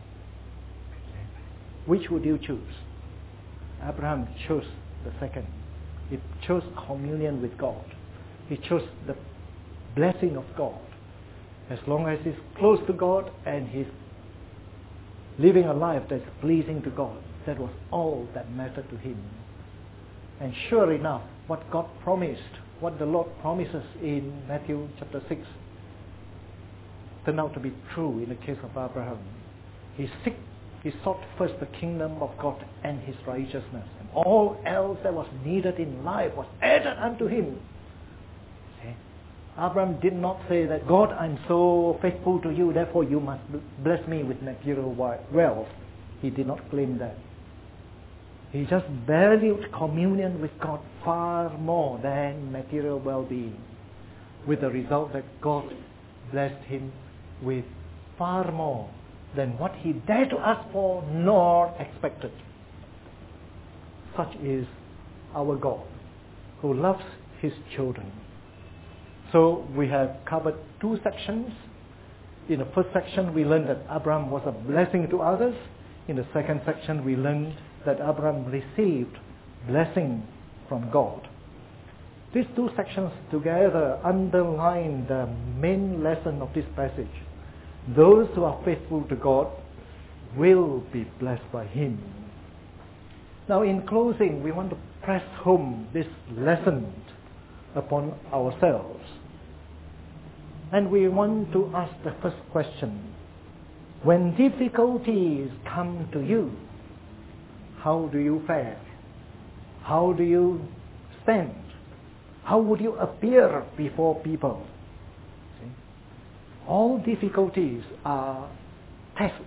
which would you choose? Abraham chose the second. He chose communion with God. He chose the blessing of God. As long as he's close to God and he's living a life that's pleasing to God, that was all that mattered to him. And sure enough, what God promised, what the Lord promises in Matthew chapter 6, turned out to be true in the case of Abraham. He sought first the kingdom of God and his righteousness, and all else that was needed in life was added unto him. See? Abraham did not say that, God, I'm so faithful to you, therefore you must bless me with material wealth. He did not claim that. He just valued communion with God far more than material well-being, with the result that God blessed him with far more than what he dared to ask for nor expected. such is our God, who loves His children. So we have covered two sections. In the first section, we learned that Abraham was a blessing to others. In the second section, we learned that Abraham received blessing from God. These two sections together underline the main lesson of this passage. Those who are faithful to God will be blessed by Him. Now in closing, we want to press home this lesson upon ourselves. And we want to ask the first question. When difficulties come to you, how do you fare? How do you stand? How would you appear before people? See? All difficulties are tests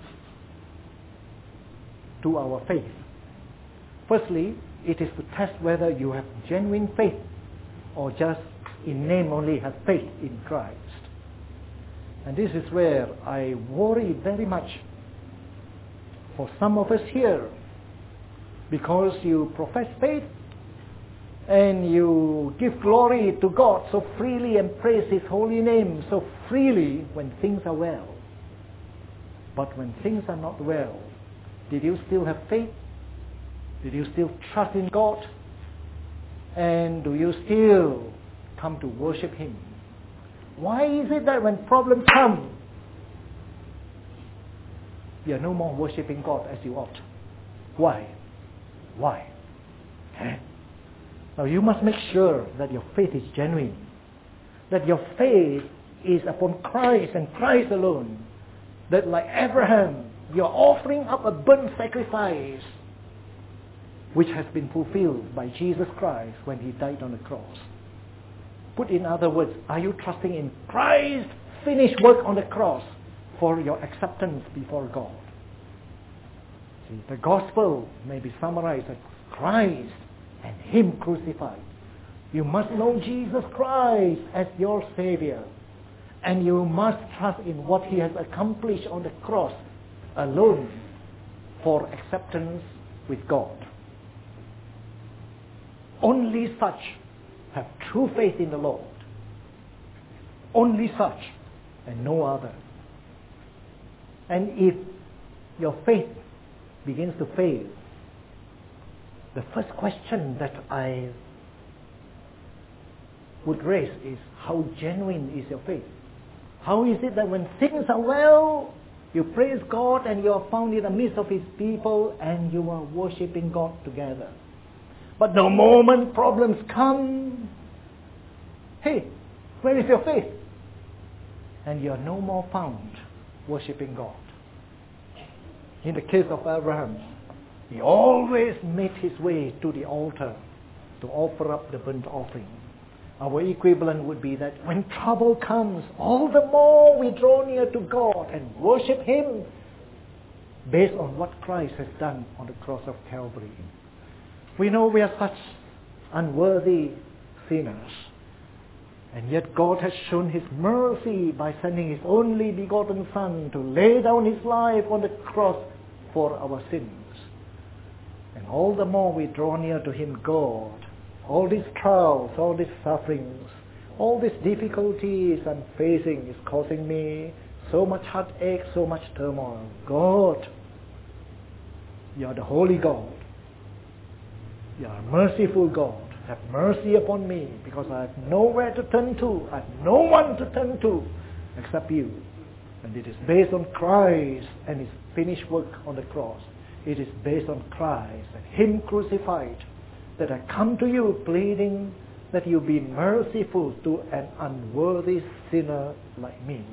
to our faith. Firstly, it is to test whether you have genuine faith or just in name only have faith in Christ. And this is where I worry very much for some of us here, because you profess faith and you give glory to God so freely and praise His holy name so freely when things are well. But when things are not well, did you still have faith? Did you still trust in God? And do you still come to worship Him? Why is it that when problems come, you are no more worshipping God as you ought? Why? Why? Now you must make sure that your faith is genuine, that your faith is upon Christ and Christ alone, that like Abraham, you're offering up a burnt sacrifice which has been fulfilled by Jesus Christ when He died on the cross. Put in other words, are you trusting in Christ's finished work on the cross for your acceptance before God? See, the gospel may be summarized as Christ and Him crucified. You must know Jesus Christ as your Savior, and you must trust in what He has accomplished on the cross alone for acceptance with God. Only such have true faith in the Lord. Only such and no other. And if your faith begins to fail, the first question that I would raise is, how genuine is your faith? How is it that when things are well, you praise God and you are found in the midst of His people and you are worshipping God together? But the moment problems come, hey, where is your faith? And you are no more found worshipping God. In the case of Abraham, he always made his way to the altar to offer up the burnt offering. Our equivalent would be that when trouble comes, all the more we draw near to God and worship Him based on what Christ has done on the cross of Calvary. We know we are such unworthy sinners, and yet God has shown His mercy by sending His only begotten Son to lay down His life on the cross for our sins. And all the more we draw near to Him, God, all these trials, all these sufferings, all these difficulties I'm facing is causing me so much heartache, so much turmoil. God, You are the holy God. You are a merciful God. Have mercy upon me, because I have nowhere to turn to. I have no one to turn to except You. And it is based on Christ and His finished work on the cross. It is based on Christ and Him crucified that I come to You pleading that You be merciful to an unworthy sinner like me.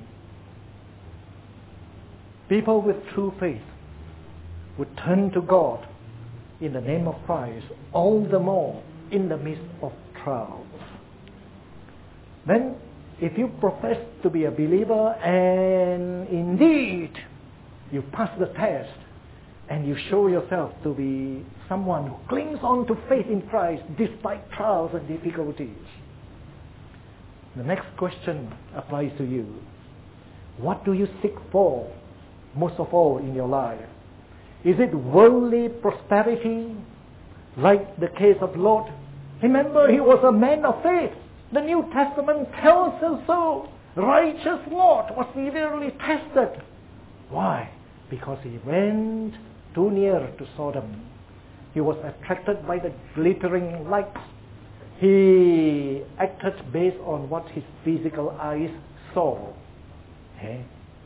People with true faith would turn to God in the name of Christ, all the more in the midst of trials. Then, if you profess to be a believer and indeed you pass the test and you show yourself to be someone who clings on to faith in Christ despite trials and difficulties, the next question applies to you. What do you seek for most of all in your life? Is it worldly prosperity, Like the case of Lot. Remember, he was a man of faith. The New Testament tells us so. Righteous Lot was severely tested. Why? Because he went too near to Sodom. He was attracted by the glittering lights. He acted based on what his physical eyes saw. Okay?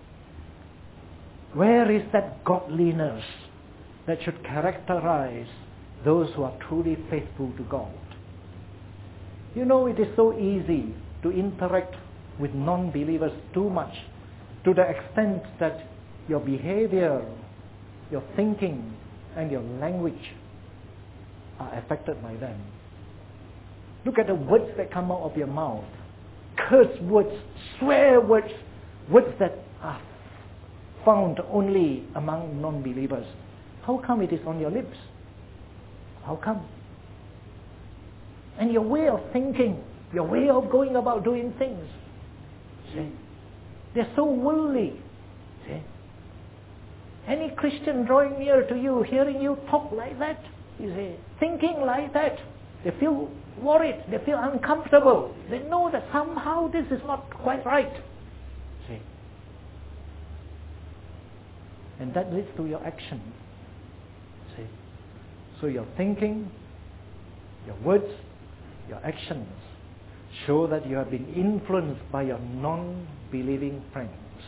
Where is that godliness that should characterize those who are truly faithful to God? You know, it is so easy to interact with non-believers too much, to the extent that your behavior, your thinking, and your language are affected by them. Look at the words that come out of your mouth. Curse words, swear words, words that are found only among non-believers. How come it is on your lips? How come? And your way of thinking, your way of going about doing things, see, they're so worldly. See? Any Christian drawing near to you, hearing you talk like that, you see, thinking like that, they feel worried, they feel uncomfortable. They know that somehow this is not quite right. See? And that leads to your action. See? So your thinking, your words, your actions show that you have been influenced by your non-believing friends.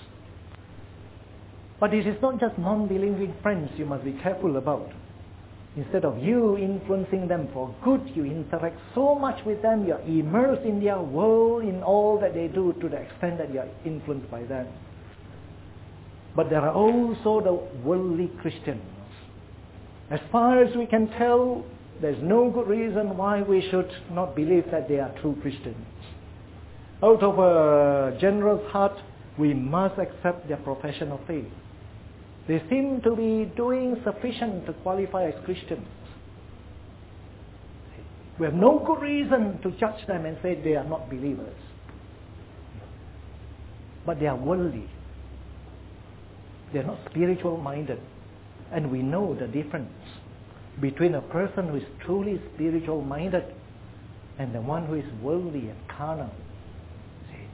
But it is not just non-believing friends you must be careful about. Instead of you influencing them for good, you interact so much with them, you're immersed in their world, in all that they do, to the extent that you're influenced by them. But there are also the worldly Christians. As far as we can tell, there's no good reason why we should not believe that they are true Christians. Out of a generous heart, we must accept their profession of faith. They seem to be doing sufficient to qualify as Christians. We have no good reason to judge them and say they are not believers. But they are worldly. They are not spiritual minded. And we know the difference between a person who is truly spiritual minded and the one who is worldly and carnal. See?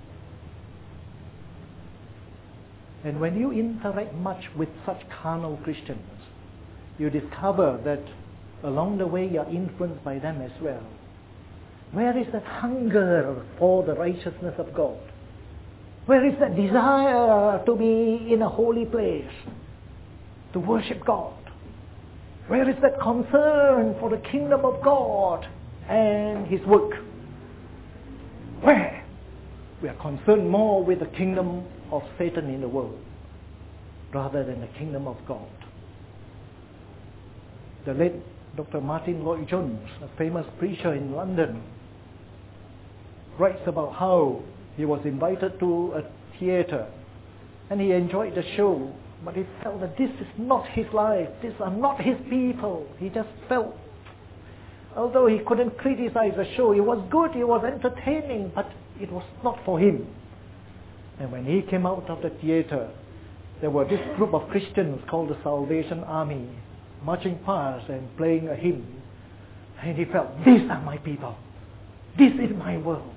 And when you interact much with such carnal Christians, you discover that along the way you are influenced by them as well. Where is that hunger for the righteousness of God? Where is that desire to be in a holy place, to worship God? Where is that concern for the kingdom of God and His work? Where? We are concerned more with the kingdom of Satan in the world rather than the kingdom of God. The late Dr. Martin Lloyd-Jones, a famous preacher in London, writes about how he was invited to a theatre and he enjoyed the show, but he felt that this is not his life, these are not his people. He just felt, although he couldn't criticize the show, it was good, it was entertaining, but it was not for him. And when he came out of the theatre, there were this group of Christians called the Salvation Army marching past and playing a hymn. And he felt, these are my people. This is my world.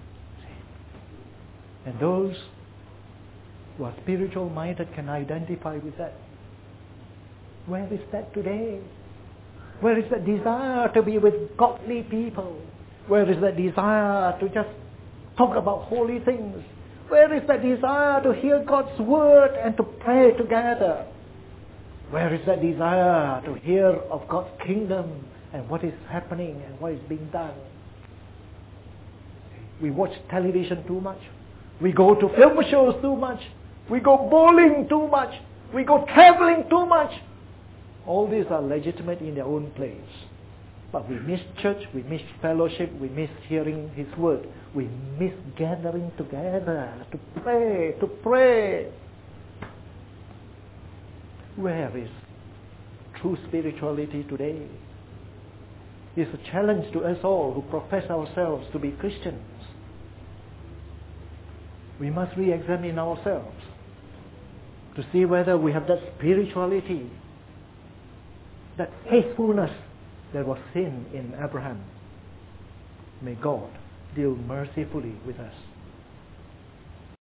And those who are spiritual minded can identify with that. Where is that today? Where is that desire to be with godly people? Where is that desire to just talk about holy things? Where is that desire to hear God's word and to pray together? Where is that desire to hear of God's kingdom and what is happening and what is being done? We watch television too much. We go to film shows too much. We go bowling too much. We go traveling too much. All these are legitimate in their own place. But we miss church, we miss fellowship, we miss hearing His word. We miss gathering together to pray. Where is true spirituality today? It's a challenge to us all who profess ourselves to be Christians. We must re-examine ourselves to see whether we have that spirituality, that faithfulness there was sin in Abraham. May God deal mercifully with us.